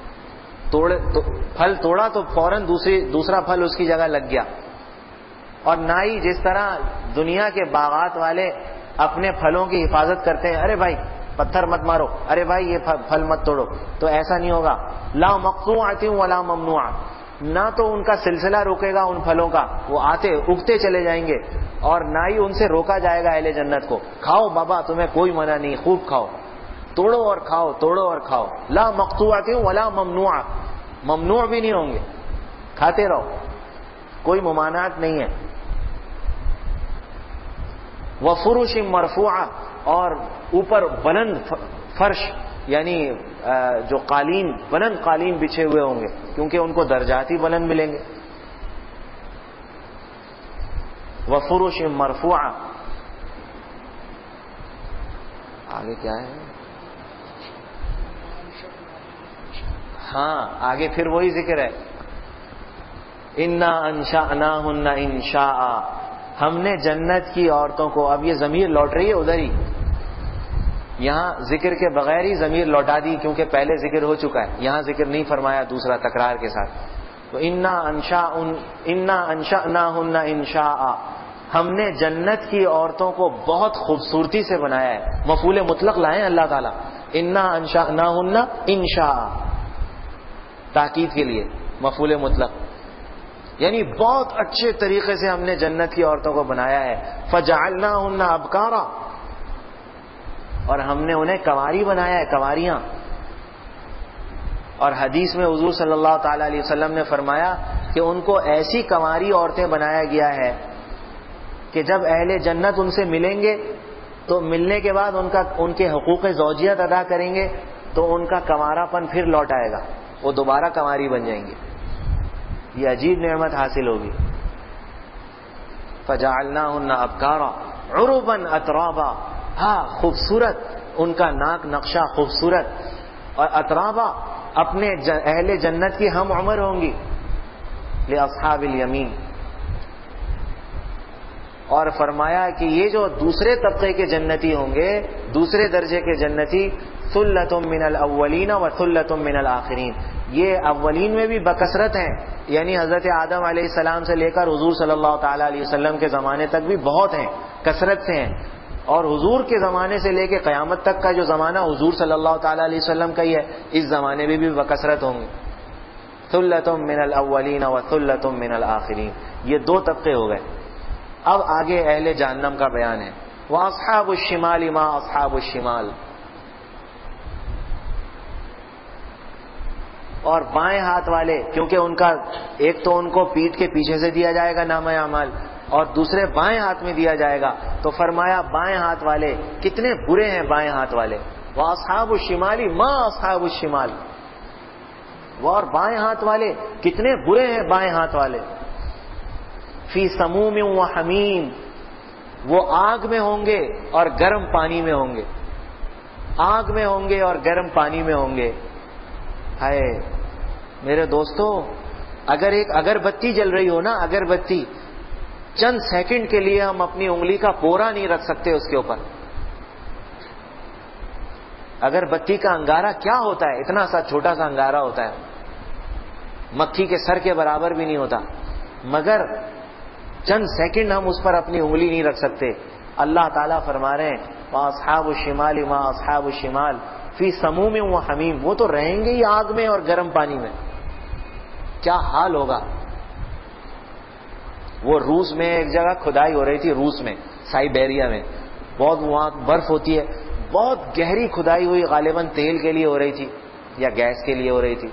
پھل توڑا تو فوراً دوسرا پھل اس کی جگہ لگ گیا. اور نہ ہی جس طرح دنیا کے باغات والے اپنے پھلوں کی حفاظت کرتے ہیں، ارے بھائی پتھر مت مارو، ارے بھائی یہ پھل مت توڑو، تو ایسا نہیں ہوگا. لا مقطوعۃ ولا ممنوعہ، نہ تو ان کا سلسلہ رکے گا ان پھلوں کا، وہ آتے اگتے چلے جائیں گے، اور نہ ہی ان سے روکا جائے گا اہل جنت کو. کھاؤ بابا، تمہیں کوئی منع نہیں، خوب کھاؤ، توڑو اور کھاؤ، توڑو اور کھاؤ. لا مقطوعۃ ولا ممنوعہ، ممنوع بھی نہیں ہوں گے، کھاتے رہو، کوئی ممانعت نہیں ہے. وفرش مرفوعہ، اور اوپر بلند فرش یعنی جو قالین، بلند قالین بچھے ہوئے ہوں گے، کیونکہ ان کو درجات ہی بلند ملیں گے. وفرش مرفوعہ. آگے کیا ہے؟ ہاں، آگے پھر وہی ذکر ہے. انا انشأناہن انشاء، ہم نے جنت کی عورتوں کو، اب یہ ضمیر لوٹ رہی ہے ادھر ہی، یہاں ذکر کے بغیر ہی ضمیر لوٹا دی کیونکہ پہلے ذکر ہو چکا ہے، یہاں ذکر نہیں فرمایا دوسرا تکرار کے ساتھ. تو انا انشأناہن انشاء، ہم نے جنت کی عورتوں کو بہت خوبصورتی سے بنایا ہے. مفعول مطلق لائے اللہ تعالیٰ، انا انشأناہن انشاء، تاکید کے لیے مفعول مطلق، یعنی بہت اچھے طریقے سے ہم نے جنت کی عورتوں کو بنایا ہے. فجعلناہن ابکارا، اور ہم نے انہیں کنواری بنایا ہے، کنواریاں. اور حدیث میں حضور صلی اللہ تعالی علیہ وسلم نے فرمایا کہ ان کو ایسی کنواری عورتیں بنایا گیا ہے کہ جب اہل جنت ان سے ملیں گے تو ملنے کے بعد ان کے حقوق زوجیت ادا کریں گے تو ان کا کنوارا پن پھر لوٹ آئے گا، وہ دوبارہ کنواری بن جائیں گے. یہ عجیب نعمت حاصل ہوگی. فجعلناہن ابکارا عربا اترابا، ہاں خوبصورت، ان کا ناک نقشہ خوبصورت، اور اترابا اپنے اہل جنت کی ہم عمر ہوں گی. لاصحاب الیمین، اور فرمایا کہ یہ جو دوسرے طبقے کے جنتی ہوں گے، دوسرے درجے کے جنتی، ثلۃ من الاولین و ثلۃ من الاخرین، یہ اولین میں بھی بکثرت ہیں، یعنی حضرت آدم علیہ السلام سے لے کر حضور صلی اللہ تعالی علیہ وسلم کے زمانے تک بھی بہت ہیں، کثرت سے ہیں. اور حضور کے زمانے سے لے کے قیامت تک کا جو زمانہ حضور صلی اللہ تعالی علیہ وسلم کا ہی ہے، اس زمانے میں بھی بکثرت ہوں گے. ثلۃ من الاولین و ثلۃ من الاخرین، یہ دو طبقے ہو گئے. اب آگے اہل جہنم کا بیان ہے. واصحاب الشمال ما اصحاب الشمال، اور بائیں ہاتھ والے، کیونکہ ان کا ایک تو ان کو پیٹھ کے پیچھے سے دیا جائے گا نامہ اعمال، اور دوسرے بائیں ہاتھ میں دیا جائے گا. تو فرمایا بائیں ہاتھ والے کتنے برے ہیں بائیں ہاتھ والے. وَأَصْحَابُ الشِّمَالِ مَا أَصْحَابُ الشِّمَالِ, وہ اور بائیں ہاتھ والے کتنے برے ہیں بائیں ہاتھ والے. فِي سَمُومٍ وَحَمِيمٍ, وہ آگ میں ہوں گے اور گرم پانی میں ہوں گے, آگ میں ہوں گے اور گرم پانی میں ہوں گے. ہائے میرے دوستو, اگر ایک اگربتی جل رہی ہو نا, اگربتی, چند سیکنڈ کے لیے ہم اپنی انگلی کا پورا نہیں رکھ سکتے اس کے اوپر. اگربتی کا انگارہ کیا ہوتا ہے, اتنا سا چھوٹا سا انگارہ ہوتا ہے, مکھی کے سر کے برابر بھی نہیں ہوتا, مگر چند سیکنڈ ہم اس پر اپنی انگلی نہیں رکھ سکتے. اللہ تعالیٰ فرما رہے ہیں وَأَصْحَابُ الشِّمَالِ مَا أَصْحَابُ الشِّمَالِ فِي سَمُومٍ وَحَمِيمٍ, وہ تو رہیں گے ہی آگ میں اور گرم پانی میں. کیا حال ہوگا. وہ روس میں ایک جگہ کھدائی ہو رہی تھی, روس میں سائبیریا میں, بہت وہاں برف ہوتی ہے, بہت گہری کھدائی ہوئی, غالباً تیل کے لیے ہو رہی تھی یا گیس کے لیے ہو رہی تھی.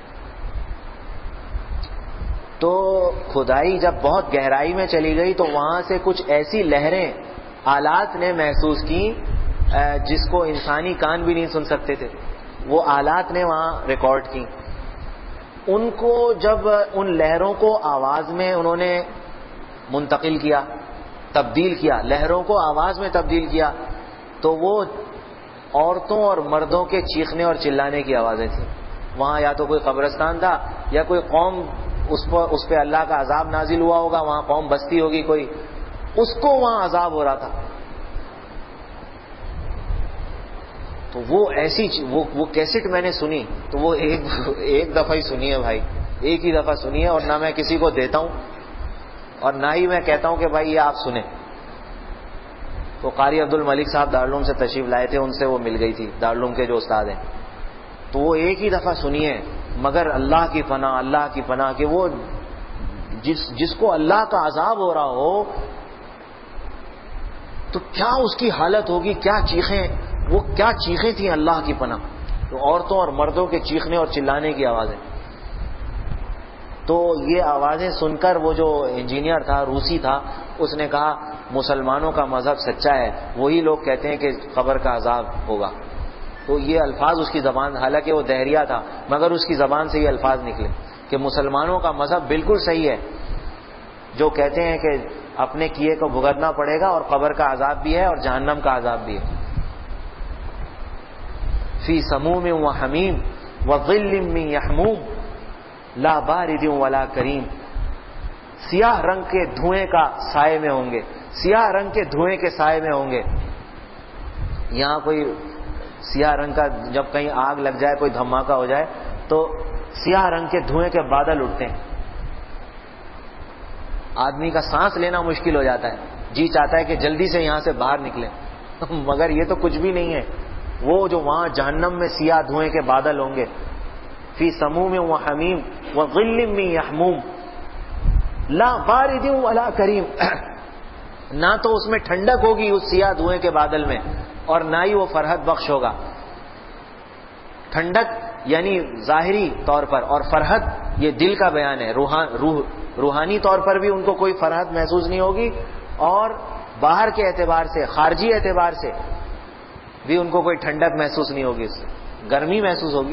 تو کھدائی جب بہت گہرائی میں چلی گئی تو وہاں سے کچھ ایسی لہریں آلات نے محسوس کی جس کو انسانی کان بھی نہیں سن سکتے تھے. وہ آلات نے وہاں ریکارڈ کی. ان کو جب ان لہروں کو آواز میں انہوں نے منتقل کیا, تبدیل کیا, لہروں کو آواز میں تبدیل کیا, تو وہ عورتوں اور مردوں کے چیخنے اور چلانے کی آوازیں تھیں. وہاں یا تو کوئی قبرستان تھا یا کوئی قوم, اس پہ اللہ کا عذاب نازل ہوا ہوگا, وہاں قوم بستی ہوگی کوئی, اس کو وہاں عذاب ہو رہا تھا. تو وہ ایسی وہ کیسٹ میں نے سنی, تو وہ ایک دفعہ ہی سنی ہے بھائی, ایک ہی دفعہ سنی ہے, اور نہ میں کسی کو دیتا ہوں اور نہ ہی میں کہتا ہوں کہ بھائی یہ آپ سنیں. تو قاری عبد الملک صاحب دارالعلوم سے تشریف لائے تھے, ان سے وہ مل گئی تھی, دارالعلوم کے جو استاد ہیں. تو وہ ایک ہی دفعہ سنی ہے, مگر اللہ کی پناہ کہ وہ جس کو اللہ کا عذاب ہو رہا ہو تو کیا اس کی حالت ہوگی, کیا چیخیں, وہ کیا چیخیں تھیں اللہ کی پناہ. تو عورتوں اور مردوں کے چیخنے اور چلانے کی آوازیں. تو یہ آوازیں سن کر وہ جو انجینئر تھا, روسی تھا, اس نے کہا مسلمانوں کا مذہب سچا ہے, وہی لوگ کہتے ہیں کہ قبر کا عذاب ہوگا. تو یہ الفاظ اس کی زبان, حالانکہ وہ دہریہ تھا, مگر اس کی زبان سے یہ الفاظ نکلے کہ مسلمانوں کا مذہب بالکل صحیح ہے, جو کہتے ہیں کہ اپنے کیے کو بھگتنا پڑے گا اور قبر کا عذاب بھی ہے اور جہنم کا عذاب بھی ہے. فی سموم وحمیم وظل من یحموم لا بارد ولا کریم, سیاہ رنگ کے دھوئیں کا سائے میں ہوں گے, سیاہ رنگ کے دھوئیں کے سائے میں ہوں گے. یہاں کوئی سیاہ رنگ کا, جب کہیں آگ لگ جائے, کوئی دھماکہ ہو جائے تو سیاہ رنگ کے دھوئیں کے بادل اٹھتے ہیں, آدمی کا سانس لینا مشکل ہو جاتا ہے, جی چاہتا ہے کہ جلدی سے یہاں سے باہر نکلیں. مگر یہ تو کچھ بھی نہیں ہے, وہ جو وہاں جہنم میں سیاہ دھوئیں کے بادل ہوں گے. فی سموم وحمیم وظل من یحموم لا بارد ولا کریم, نہ تو اس میں ٹھنڈک ہوگی اس سیاہ دھوئیں کے بادل میں, اور نہ ہی وہ فرحت بخش ہوگا. ٹھنڈک یعنی ظاہری طور پر, اور فرحت یہ دل کا بیان ہے, روحانی طور پر بھی ان کو کوئی فرحت محسوس نہیں ہوگی, اور باہر کے اعتبار سے, خارجی اعتبار سے بھی ان کو کوئی ٹھنڈک محسوس نہیں ہوگی, اس سے گرمی محسوس ہوگی.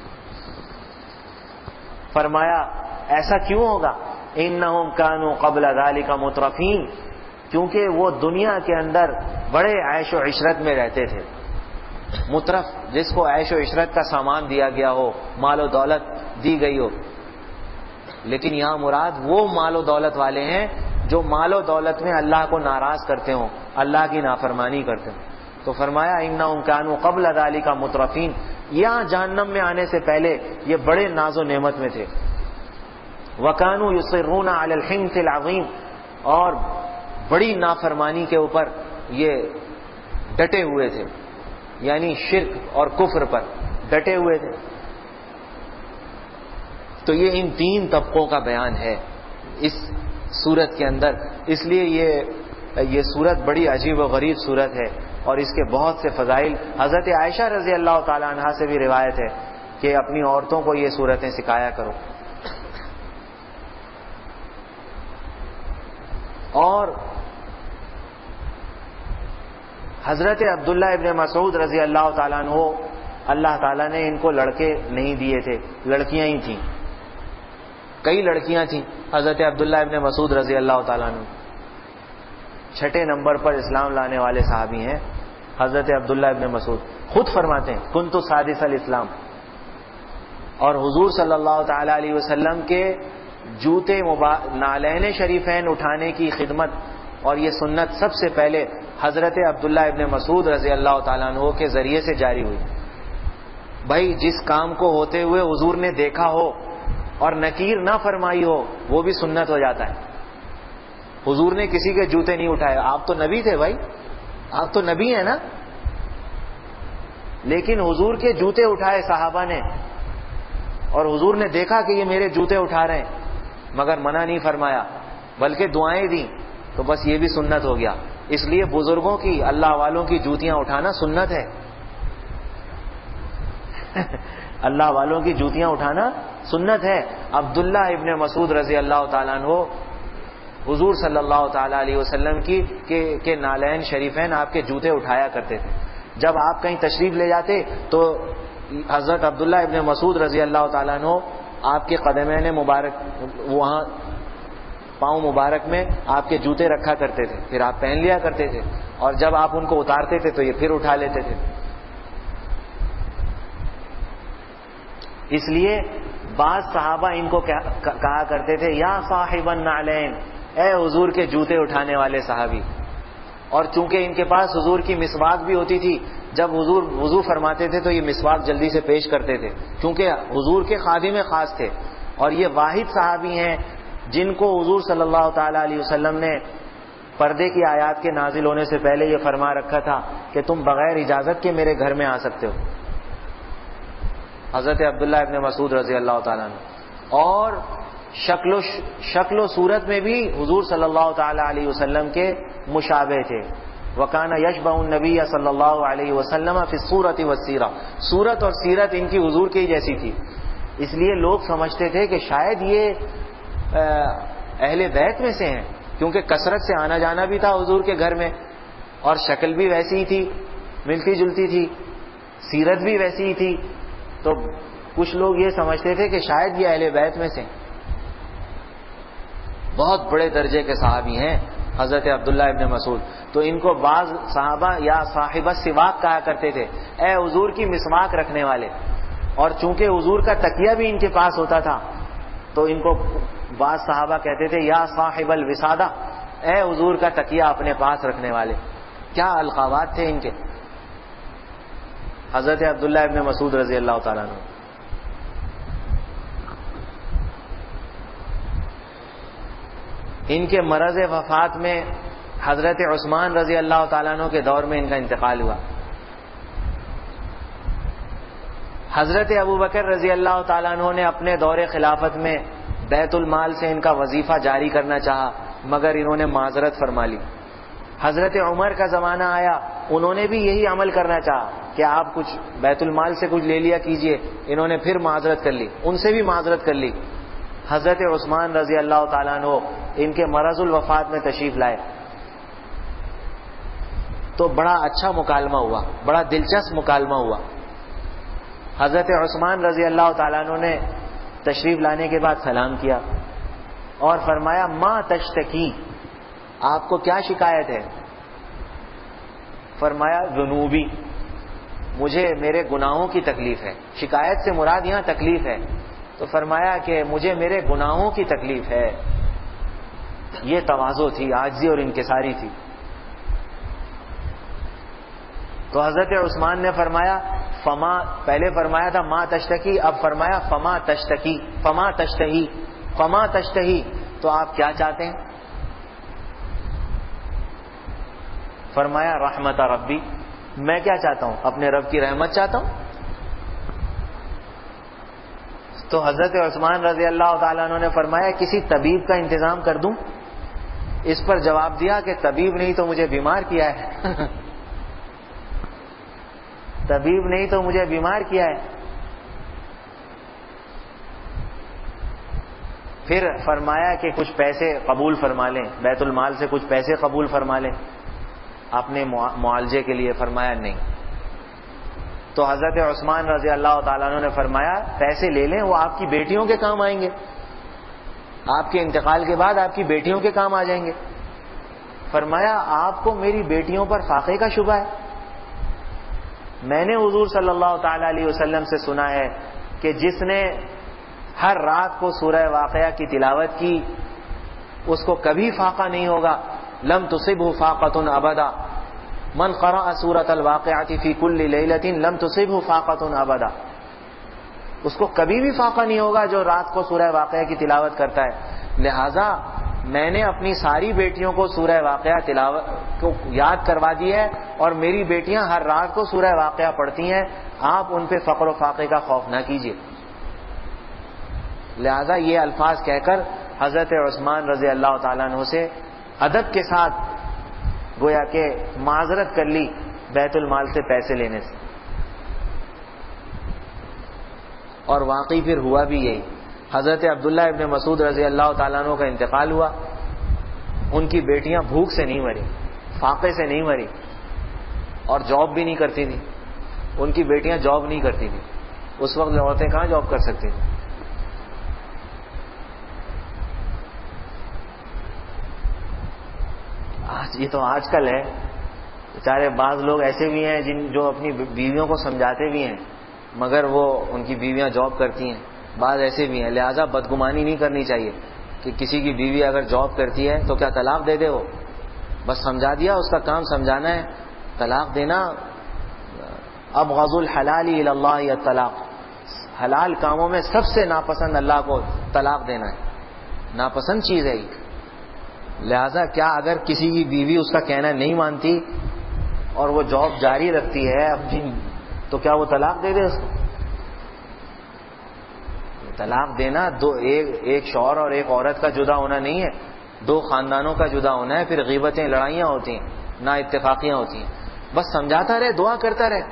فرمایا ایسا کیوں ہوگا, انہم کانوا قبل ذلک مترفین, کیونکہ وہ دنیا کے اندر بڑے عیش و عشرت میں رہتے تھے. مترف جس کو عیش و عشرت کا سامان دیا گیا ہو, مال و دولت دی گئی ہو, لیکن یہاں مراد وہ مال و دولت والے ہیں جو مال و دولت میں اللہ کو ناراض کرتے ہوں, اللہ کی نافرمانی کرتے ہوں. تو فرمایا انہم کانوا قبل ذلک مترفین, یہاں جہنم میں آنے سے پہلے یہ بڑے ناز و نعمت میں تھے. وَكَانُوا يُصِرُّونَ عَلَى الْحِنْثِ الْعَظِيمِ, اور بڑی نافرمانی کے اوپر یہ ڈٹے ہوئے تھے, یعنی شرک اور کفر پر ڈٹے ہوئے تھے. تو یہ ان تین طبقوں کا بیان ہے اس سورت کے اندر. اس لیے یہ سورت بڑی عجیب و غریب سورت ہے, اور اس کے بہت سے فضائل. حضرت عائشہ رضی اللہ تعالی عنہا سے بھی روایت ہے کہ اپنی عورتوں کو یہ سورتیں سکھایا کرو. اور حضرت عبداللہ ابن مسعود رضی اللہ تعالیٰ عنہ، اللہ تعالیٰ نے ان کو لڑکے نہیں دیے تھے، لڑکیاں ہی تھیں، کئی لڑکیاں تھیں حضرت عبداللہ ابن مسعود رضی اللہ تعالیٰ عنہ۔ 6 نمبر پر اسلام لانے والے صحابی ہیں حضرت عبداللہ ابن مسعود، خود فرماتے ہیں کنت سادس الاسلام، اور حضور صلی اللہ تعالی علیہ وسلم کے جوتے نالین شریفین اٹھانے کی خدمت اور یہ سنت سب سے پہلے حضرت عبداللہ ابن مسعود رضی اللہ تعالیٰ عنہ کے ذریعے سے جاری ہوئی۔ بھائی جس کام کو ہوتے ہوئے حضور نے دیکھا ہو اور نکیر نہ فرمائی ہو وہ بھی سنت ہو جاتا ہے۔ حضور نے کسی کے جوتے نہیں اٹھائے، آپ تو نبی تھے بھائی، آپ تو نبی ہیں نا، لیکن حضور کے جوتے اٹھائے صحابہ نے، اور حضور نے دیکھا کہ یہ میرے جوتے اٹھا رہے ہیں، مگر منع نہیں فرمایا بلکہ دعائیں دیں، تو بس یہ بھی سنت ہو گیا۔ اس لیے بزرگوں کی، اللہ والوں کی جوتیاں اٹھانا سنت ہے اللہ والوں کی جوتیاں اٹھانا سنت ہے۔ عبداللہ ابن مسعود رضی اللہ تعالیٰ عنہ حضور صلی اللہ تعالیٰ علیہ وسلم کے نالین شریفین آپ کے جوتے اٹھایا کرتے تھے۔ جب آپ کہیں تشریف لے جاتے تو حضرت عبداللہ ابن مسعود رضی اللہ تعالیٰ عنہ آپ کے قدمین مبارک، وہاں پاؤں مبارک میں آپ کے جوتے رکھا کرتے تھے، پھر آپ پہن لیا کرتے تھے، اور جب آپ ان کو اتارتے تھے تو یہ پھر اٹھا لیتے تھے۔ اس لیے بعض صحابہ ان کو کہا کرتے تھے یا صاحب النعلین، اے حضور کے جوتے اٹھانے والے صحابی۔ اور چونکہ ان کے پاس حضور کی مسواک بھی ہوتی تھی، جب حضور وضو فرماتے تھے تو یہ مسواک جلدی سے پیش کرتے تھے، کیونکہ حضور کے خادم خاص تھے، اور یہ واحد صحابی ہیں جن کو حضور صلی اللہ تعالی علیہ وسلم نے پردے کی آیات کے نازل ہونے سے پہلے یہ فرما رکھا تھا کہ تم بغیر اجازت کے میرے گھر میں آ سکتے ہو، حضرت عبداللہ ابن مسعود رضی اللہ تعالیٰ عنہ۔ اور شکل و صورت میں بھی حضور صلی اللہ تعالی علیہ وسلم کے مشابہ تھے۔ وَكَانَ يَشْبَهُ النَّبِيَّ صلی اللہ علیہ وسلم فِي الصُّورَةِ وَالسِّيرَةِ، صورت اور سیرت ان کی حضور کی جیسی تھی، اس لیے لوگ سمجھتے تھے کہ شاید یہ اہل بیت میں سے ہیں، کیونکہ کثرت سے آنا جانا بھی تھا حضور کے گھر میں، اور شکل بھی ویسی ہی تھی، ملتی جلتی تھی، سیرت بھی ویسی ہی تھی، تو کچھ لوگ یہ سمجھتے تھے کہ شاید یہ اہل بیت میں سے۔ بہت بڑے درجے کے صحابی ہیں حضرت عبداللہ ابن مسعود، تو ان کو بعض صحابہ یا صاحب السواک کہا کرتے تھے، اے حضور کی مسواک رکھنے والے۔ اور چونکہ حضور کا تکیہ بھی ان کے پاس ہوتا تھا تو ان کو بعض صحابہ کہتے تھے یا صاحب الوسادہ، اے حضور کا تکیہ اپنے پاس رکھنے والے۔ کیا القابات تھے ان کے، حضرت عبداللہ ابن مسعود رضی اللہ تعالیٰ عنہ۔ ان کے مرض وفات میں حضرت عثمان رضی اللہ تعالیٰ عنہ کے دور میں ان کا انتقال ہوا۔ حضرت ابوبکر رضی اللہ تعالیٰ عنہ نے اپنے دور خلافت میں بیت المال سے ان کا وظیفہ جاری کرنا چاہا، مگر انہوں نے معذرت فرما لی۔ حضرت عمر کا زمانہ آیا، انہوں نے بھی یہی عمل کرنا چاہا کہ آپ کچھ بیت المال سے کچھ لے لیا کیجئے، انہوں نے پھر معذرت کر لی، ان سے بھی معذرت کر لی۔ حضرت عثمان رضی اللہ تعالیٰ عنہ ان کے مرض الوفات میں تشریف لائے تو بڑا اچھا مکالمہ ہوا، بڑا دلچسپ مکالمہ ہوا۔ حضرت عثمان رضی اللہ تعالیٰ عنہ نے تشریف لانے کے بعد سلام کیا اور فرمایا ما تشتکی، آپ کو کیا شکایت ہے؟ فرمایا ذنوبی، مجھے میرے گناہوں کی تکلیف ہے۔ شکایت سے مراد یہاں تکلیف ہے، تو فرمایا کہ مجھے میرے گناہوں کی تکلیف ہے۔ یہ تواضع تھی، عاجزی اور انکساری تھی۔ تو حضرت عثمان نے فرمایا فما، پہلے فرمایا تھا ما تشتکی، اب فرمایا فما تشتکی، فما تشتہی، فما تشتہی، تو آپ کیا چاہتے ہیں؟ فرمایا رحمت ربی، میں کیا چاہتا ہوں؟ اپنے رب کی رحمت چاہتا ہوں۔ تو حضرت عثمان رضی اللہ تعالیٰ عنہ نے فرمایا کسی طبیب کا انتظام کر دوں؟ اس پر جواب دیا کہ طبیب نہیں تو مجھے بیمار کیا ہے طبیب نہیں تو مجھے بیمار کیا ہے۔ پھر فرمایا کہ کچھ پیسے قبول فرما لیں، بیت المال سے کچھ پیسے قبول فرما لیں اپنے معالجے کے لیے. فرمایا نہیں. تو حضرت عثمان رضی اللہ تعالیٰ عنہ نے فرمایا پیسے لے لیں، وہ آپ کی بیٹیوں کے کام آئیں گے، آپ کے انتقال کے بعد آپ کی بیٹیوں کے کام آ جائیں گے. فرمایا آپ کو میری بیٹیوں پر فاقے کا شبہ ہے؟ میں نے حضور صلی اللہ تعالی علیہ وسلم سے سنا ہے کہ جس نے ہر رات کو سورہ واقعہ کی تلاوت کی اس کو کبھی فاقہ نہیں ہوگا. لم تصبہ فاقۃ ابدا، من قرأ سورۃ الواقعۃ فی کل لیلۃ لم تصبہ فاقۃ ابدا. اس کو کبھی بھی فاقہ نہیں ہوگا جو رات کو سورہ واقعہ کی تلاوت کرتا ہے. لہذا میں نے اپنی ساری بیٹیوں کو سورہ واقعہ تلاوت کو یاد کروا دی ہے اور میری بیٹیاں ہر رات کو سورہ واقعہ پڑھتی ہیں، آپ ان پہ فقر و فاقے کا خوف نہ کیجیے. لہذا یہ الفاظ کہہ کر حضرت عثمان رضی اللہ تعالیٰ عنہ سے ادب کے ساتھ گویا کہ معذرت کر لی بیت المال سے پیسے لینے سے. اور واقعی پھر ہوا بھی یہی. حضرت عبداللہ ابن مسعود رضی اللہ تعالیٰ عنہ کا انتقال ہوا، ان کی بیٹیاں بھوک سے نہیں مری، فاقے سے نہیں مری، اور جاب بھی نہیں کرتی تھی. ان کی بیٹیاں جاب نہیں کرتی تھی. اس وقت عورتیں کہاں جاب کر سکتی تھیں؟ یہ تو آج کل ہے. بیچارے بعض لوگ ایسے بھی ہیں جو اپنی بیویوں کو سمجھاتے بھی ہیں مگر وہ ان کی بیویاں جاب کرتی ہیں. بعض ایسے بھی ہیں. لہذا بدگمانی نہیں کرنی چاہیے کہ کسی کی بیوی اگر جاب کرتی ہے تو کیا طلاق دے دے. وہ بس سمجھا دیا، اس کا کام سمجھانا ہے. طلاق دینا ابغض الحلال الی اللہ الطلاق، حلال کاموں میں سب سے ناپسند اللہ کو طلاق دینا ہے، ناپسند چیز ہے یہ. لہذا کیا اگر کسی کی بیوی اس کا کہنا نہیں مانتی اور وہ جاب جاری رکھتی ہے تو کیا وہ طلاق دے دے اس کو؟ طلاق دینا ایک شوہر اور ایک عورت کا جدا ہونا نہیں ہے، دو خاندانوں کا جدا ہونا ہے. پھر غیبتیں، لڑائیاں ہوتی ہیں، نا اتفاقیاں ہوتی ہیں. بس سمجھاتا رہے، دعا کرتا رہے،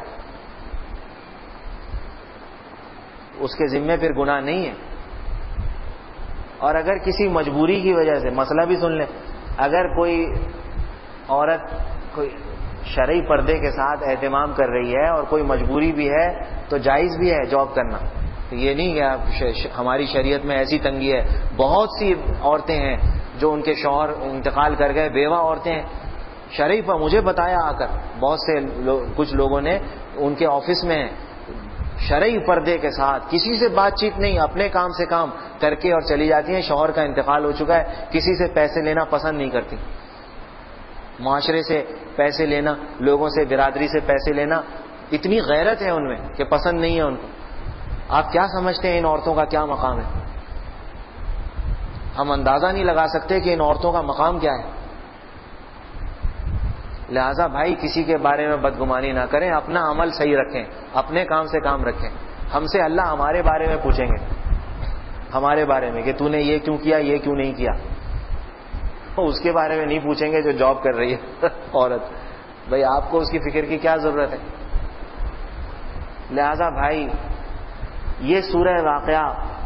اس کے ذمے پھر گناہ نہیں ہے. اور اگر کسی مجبوری کی وجہ سے، مسئلہ بھی سن لیں، اگر کوئی عورت کوئی شرعی پردے کے ساتھ اہتمام کر رہی ہے اور کوئی مجبوری بھی ہے تو جائز بھی ہے جاب کرنا. یہ نہیں کہ ہماری شریعت میں ایسی تنگی ہے. بہت سی عورتیں ہیں جو ان کے شوہر انتقال کر گئے، بیوہ عورتیں ہیں. شرعی پر مجھے بتایا آ کر بہت سے کچھ لوگوں نے، ان کے آفس میں شرعی پردے کے ساتھ کسی سے بات چیت نہیں، اپنے کام سے کام کر کے اور چلی جاتی ہیں. شوہر کا انتقال ہو چکا ہے، کسی سے پیسے لینا پسند نہیں کرتی. معاشرے سے پیسے لینا، لوگوں سے، برادری سے پیسے لینا، اتنی غیرت ہے ان میں کہ پسند نہیں ہے ان کو. آپ کیا سمجھتے ہیں ان عورتوں کا کیا مقام ہے؟ ہم اندازہ نہیں لگا سکتے کہ ان عورتوں کا مقام کیا ہے. لہذا بھائی کسی کے بارے میں بدگمانی نہ کریں، اپنا عمل صحیح رکھیں، اپنے کام سے کام رکھیں. ہم سے اللہ ہمارے بارے میں پوچھیں گے، ہمارے بارے میں کہ تو نے یہ کیوں کیا، یہ کیوں نہیں کیا. اس کے بارے میں نہیں پوچھیں گے جو جاب کر رہی ہے عورت. بھائی آپ کو اس کی فکر کی کیا ضرورت ہے؟ لہذا بھائی یہ سورہ واقعہ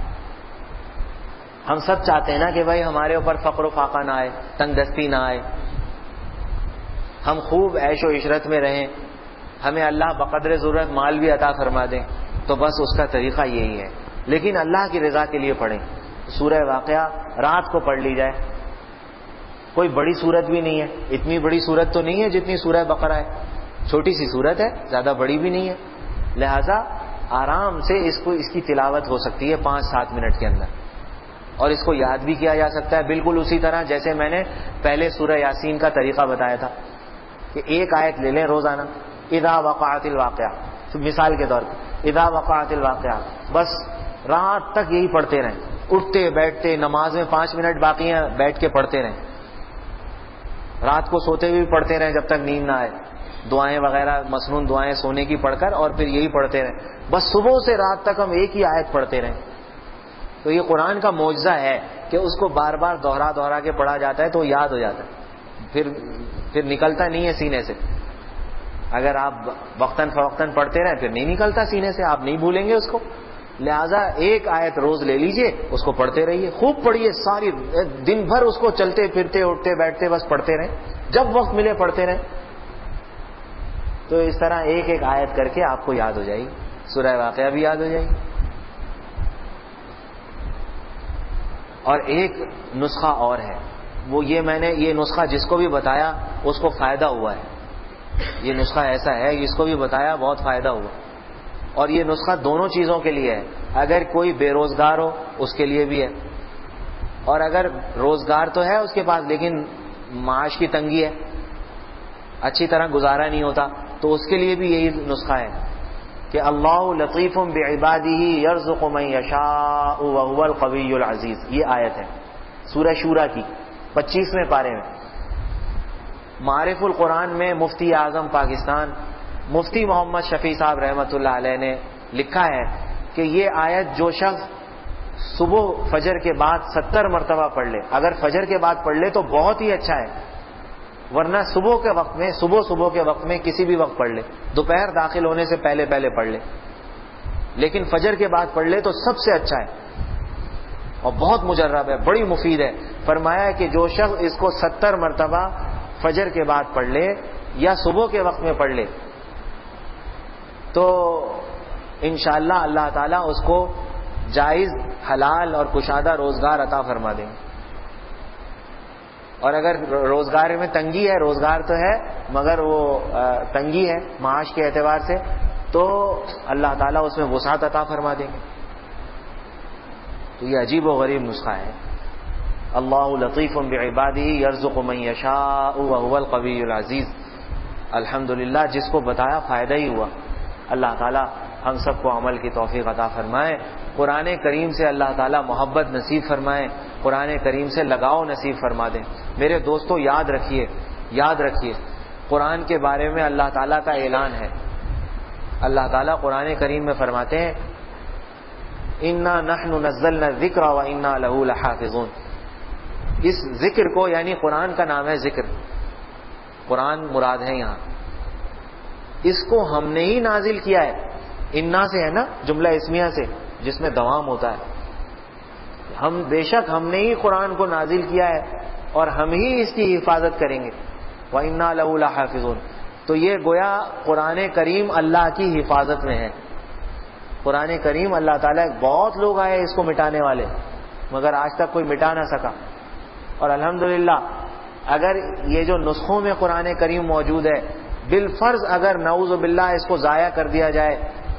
ہم سب چاہتے ہیں نا کہ بھائی ہمارے اوپر فقر و فاقہ نہ آئے، تنگ دستی نہ آئے، ہم خوب عیش و عشرت میں رہیں، ہمیں اللہ بقدر ضرورت مال بھی عطا فرما دیں. تو بس اس کا طریقہ یہی ہے. لیکن اللہ کی رضا کے لیے پڑھیں. سورہ واقعہ رات کو پڑھ لی جائے. کوئی بڑی سورت بھی نہیں ہے، اتنی بڑی سورت تو نہیں ہے جتنی سورہ بقرہ ہے. چھوٹی سی سورت ہے، زیادہ بڑی بھی نہیں ہے. لہذا آرام سے اس کی تلاوت ہو سکتی ہے 5-7 منٹ کے اندر، اور اس کو یاد بھی کیا جا سکتا ہے. بالکل اسی طرح جیسے میں نے پہلے سورہ یاسین کا طریقہ بتایا تھا کہ ایک آیت لے لیں روزانہ، اذا وقعت الواقعہ، مثال کے طور پہ اذا وقعت الواقعہ، بس رات تک یہی پڑھتے رہیں. اٹھتے بیٹھتے، نماز میں 5 منٹ باقی ہیں بیٹھ کے پڑھتے رہیں. رات کو سوتے ہوئے بھی پڑھتے رہیں جب تک نیند نہ آئے. دعائیں وغیرہ مسنون دعائیں سونے کی پڑھ کر اور پھر یہی پڑھتے رہیں. بس صبح سے رات تک ہم ایک ہی آیت پڑھتے رہیں. تو یہ قرآن کا معجزہ ہے کہ اس کو بار بار دوہرا کے پڑھا جاتا ہے تو وہ یاد ہو جاتا ہے، پھر نکلتا نہیں ہے سینے سے. اگر آپ وقتاً فوقتاً پڑھتے رہیں پھر نہیں نکلتا سینے سے، آپ نہیں بھولیں گے اس کو. لہذا ایک آیت روز لے لیجئے, اس کو پڑھتے رہیے, خوب پڑھیے, ساری دن بھر اس کو چلتے پھرتے اٹھتے بیٹھتے بس پڑھتے رہیں, جب وقت ملے پڑھتے رہیں. تو اس طرح ایک ایک آیت کر کے آپ کو یاد ہو جائے گی, سورہ واقعہ بھی یاد ہو جائے گی. اور ایک نسخہ اور ہے, وہ میں نے یہ نسخہ جس کو بھی بتایا اس کو فائدہ ہوا ہے. یہ نسخہ ایسا ہے, اس کو بھی بتایا بہت فائدہ ہوا. اور یہ نسخہ دونوں چیزوں کے لیے ہے, اگر کوئی بے روزگار ہو اس کے لیے بھی ہے, اور اگر روزگار تو ہے اس کے پاس لیکن معاش کی تنگی ہے, اچھی طرح گزارا نہیں ہوتا, تو اس کے لیے بھی یہی نسخہ ہے کہ اللہ لطیف بعبادہ یرزق من یشاء وہو القوی العزیز. یہ آیت ہے سورہ شورى کی 25ویں پارے میں. معارف القرآن میں مفتی اعظم پاکستان مفتی محمد شفیع صاحب رحمۃ اللہ علیہ نے لکھا ہے کہ یہ آیت جو شخص صبح فجر کے بعد 70 مرتبہ پڑھ لے, اگر فجر کے بعد پڑھ لے تو بہت ہی اچھا ہے, ورنہ صبح کے وقت میں صبح کے وقت میں کسی بھی وقت پڑھ لے, دوپہر داخل ہونے سے پہلے پڑھ لے, لیکن فجر کے بعد پڑھ لے تو سب سے اچھا ہے اور بہت مجرب ہے, بڑی مفید ہے. فرمایا کہ جو شخص اس کو 70 مرتبہ فجر کے بعد پڑھ لے یا صبح کے وقت میں پڑھ لے تو انشاءاللہ اللہ تعالیٰ اس کو جائز حلال اور کشادہ روزگار عطا فرما دیں گے. اور اگر روزگار میں تنگی ہے, روزگار تو ہے مگر وہ تنگی ہے معاش کے اعتبار سے, تو اللہ تعالیٰ اس میں وسعت عطا فرما دیں گے. تو یہ عجیب و غریب نسخہ ہے. اللہ لطیف بعبادہ یرزق من یشاء وہو القوی العزیز. الحمدللہ جس کو بتایا فائدہ ہی ہوا. اللہ تعالیٰ ہم سب کو عمل کی توفیق عطا فرمائے. قرآن کریم سے اللہ تعالیٰ محبت نصیب فرمائے, قرآن کریم سے لگاؤ نصیب فرما دیں. میرے دوستو یاد رکھیے قرآن کے بارے میں اللہ تعالیٰ کا اعلان ہے. اللہ تعالیٰ قرآن کریم میں فرماتے ہیں انا نحن نزلنا الذکر وانا لہ لحافظون. اس ذکر کو, یعنی قرآن کا نام ہے ذکر, قرآن مراد ہے یہاں, اس کو ہم نے ہی نازل کیا ہے. انا سے ہے نا جملہ اسمیہ سے جس میں دوام ہوتا ہے. بے شک ہم نے ہی قرآن کو نازل کیا ہے اور ہم ہی اس کی حفاظت کریں گے. وَإِنَّا لَهُ لَحَافِظُونَ. تو یہ گویا قرآن کریم اللہ کی حفاظت میں ہے. قرآن کریم اللہ تعالیٰ, بہت لوگ آئے اس کو مٹانے والے مگر آج تک کوئی مٹا نہ سکا. اور الحمدللہ اگر یہ جو نسخوں میں قرآن کریم موجود ہے, بالفرض اگر نعوذ باللہ اس کو ضائع کر دیا جائے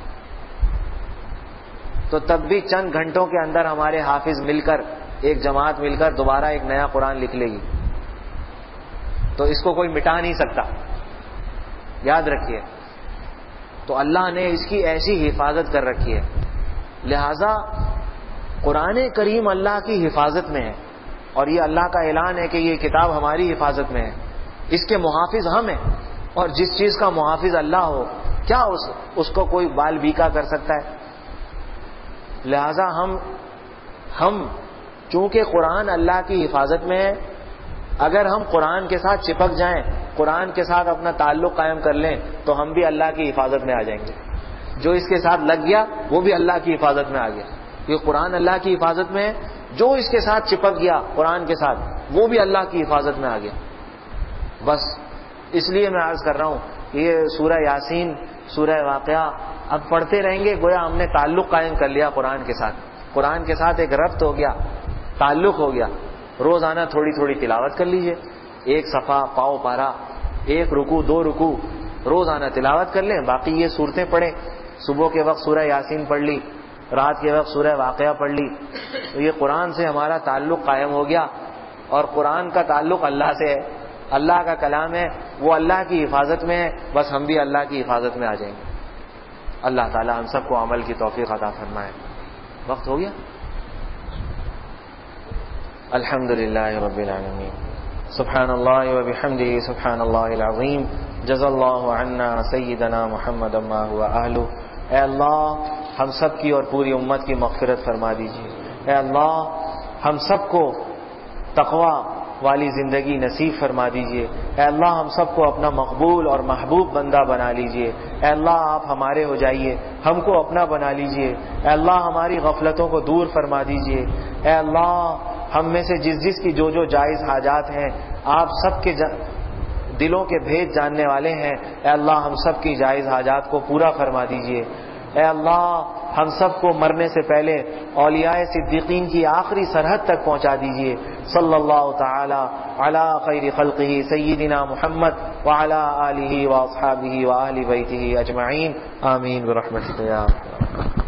تو تب بھی چند گھنٹوں کے اندر ہمارے حافظ مل کر, ایک جماعت مل کر دوبارہ ایک نیا قرآن لکھ لے گی. تو اس کو کوئی مٹا نہیں سکتا, یاد رکھیے. تو اللہ نے اس کی ایسی حفاظت کر رکھی ہے. لہذا قرآن کریم اللہ کی حفاظت میں ہے اور یہ اللہ کا اعلان ہے کہ یہ کتاب ہماری حفاظت میں ہے, اس کے محافظ ہم ہیں. اور جس چیز کا محافظ اللہ ہو, کیا اس کو کوئی بال بیکا کر سکتا ہے؟ لہذا ہم چونکہ قرآن اللہ کی حفاظت میں ہے, اگر ہم قرآن کے ساتھ چپک جائیں, قرآن کے ساتھ اپنا تعلق قائم کر لیں تو ہم بھی اللہ کی حفاظت میں آ جائیں گے. جو اس کے ساتھ لگ گیا وہ بھی اللہ کی حفاظت میں آ گیا. یہ قرآن اللہ کی حفاظت میں ہے, جو اس کے ساتھ چپک گیا قرآن کے ساتھ وہ بھی اللہ کی حفاظت میں آ گیا. بس اس لیے میں عرض کر رہا ہوں کہ یہ سورہ یاسین, سورہ واقعہ اب پڑھتے رہیں گے, گویا ہم نے تعلق قائم کر لیا قرآن کے ساتھ. قرآن کے ساتھ ایک ربط ہو گیا, تعلق ہو گیا. روزانہ تھوڑی تھوڑی تلاوت کر لیجئے, ایک صفحہ, پاؤ پارا, ایک رکوع, 2 رکوع روزانہ تلاوت کر لیں. باقی یہ صورتیں پڑھیں, صبح کے وقت سورہ یاسین پڑھ لی, رات کے وقت سورہ واقعہ پڑھ لی. تو یہ قرآن سے ہمارا تعلق قائم ہو گیا. اور قرآن کا تعلق اللہ سے ہے, اللہ کا کلام ہے, وہ اللہ کی حفاظت میں ہے. بس ہم بھی اللہ کی حفاظت میں آ جائیں گے. اللہ تعالی ہم سب کو عمل کی توفیق عطا فرمائے. وقت ہو گیا. الحمدللہ رب العالمین. سبحان اللہ و بحمدہ سبحان اللہ العظیم. جزا اللہ عنا سیدنا محمد ما هو اہلہ. اے اللہ ہم سب کی اور پوری امت کی مغفرت فرما دیجیے. اے اللہ ہم سب کو تقوی والی زندگی نصیب فرما دیجئے۔ اے اللہ ہم سب کو اپنا مقبول اور محبوب بندہ بنا لیجئے۔ اے اللہ آپ ہمارے ہو جائیے، ہم کو اپنا بنا لیجئے۔ اے اللہ ہماری غفلتوں کو دور فرما دیجئے۔ اے اللہ ہم میں سے جس کی جو جائز حاجات ہیں، آپ سب کے دلوں کے بھید جاننے والے ہیں۔ اے اللہ ہم سب کی جائز حاجات کو پورا فرما دیجئے۔ اے اللہ ہم سب کو مرنے سے پہلے اولیاء صدیقین کی آخری سرحد تک پہنچا دیجئے۔ صلی اللہ تعالی علی خیر خلقہ سیدنا محمد وعلی آلہ واصحابہ واہل بیتہ اجمعین، آمین برحمتک یا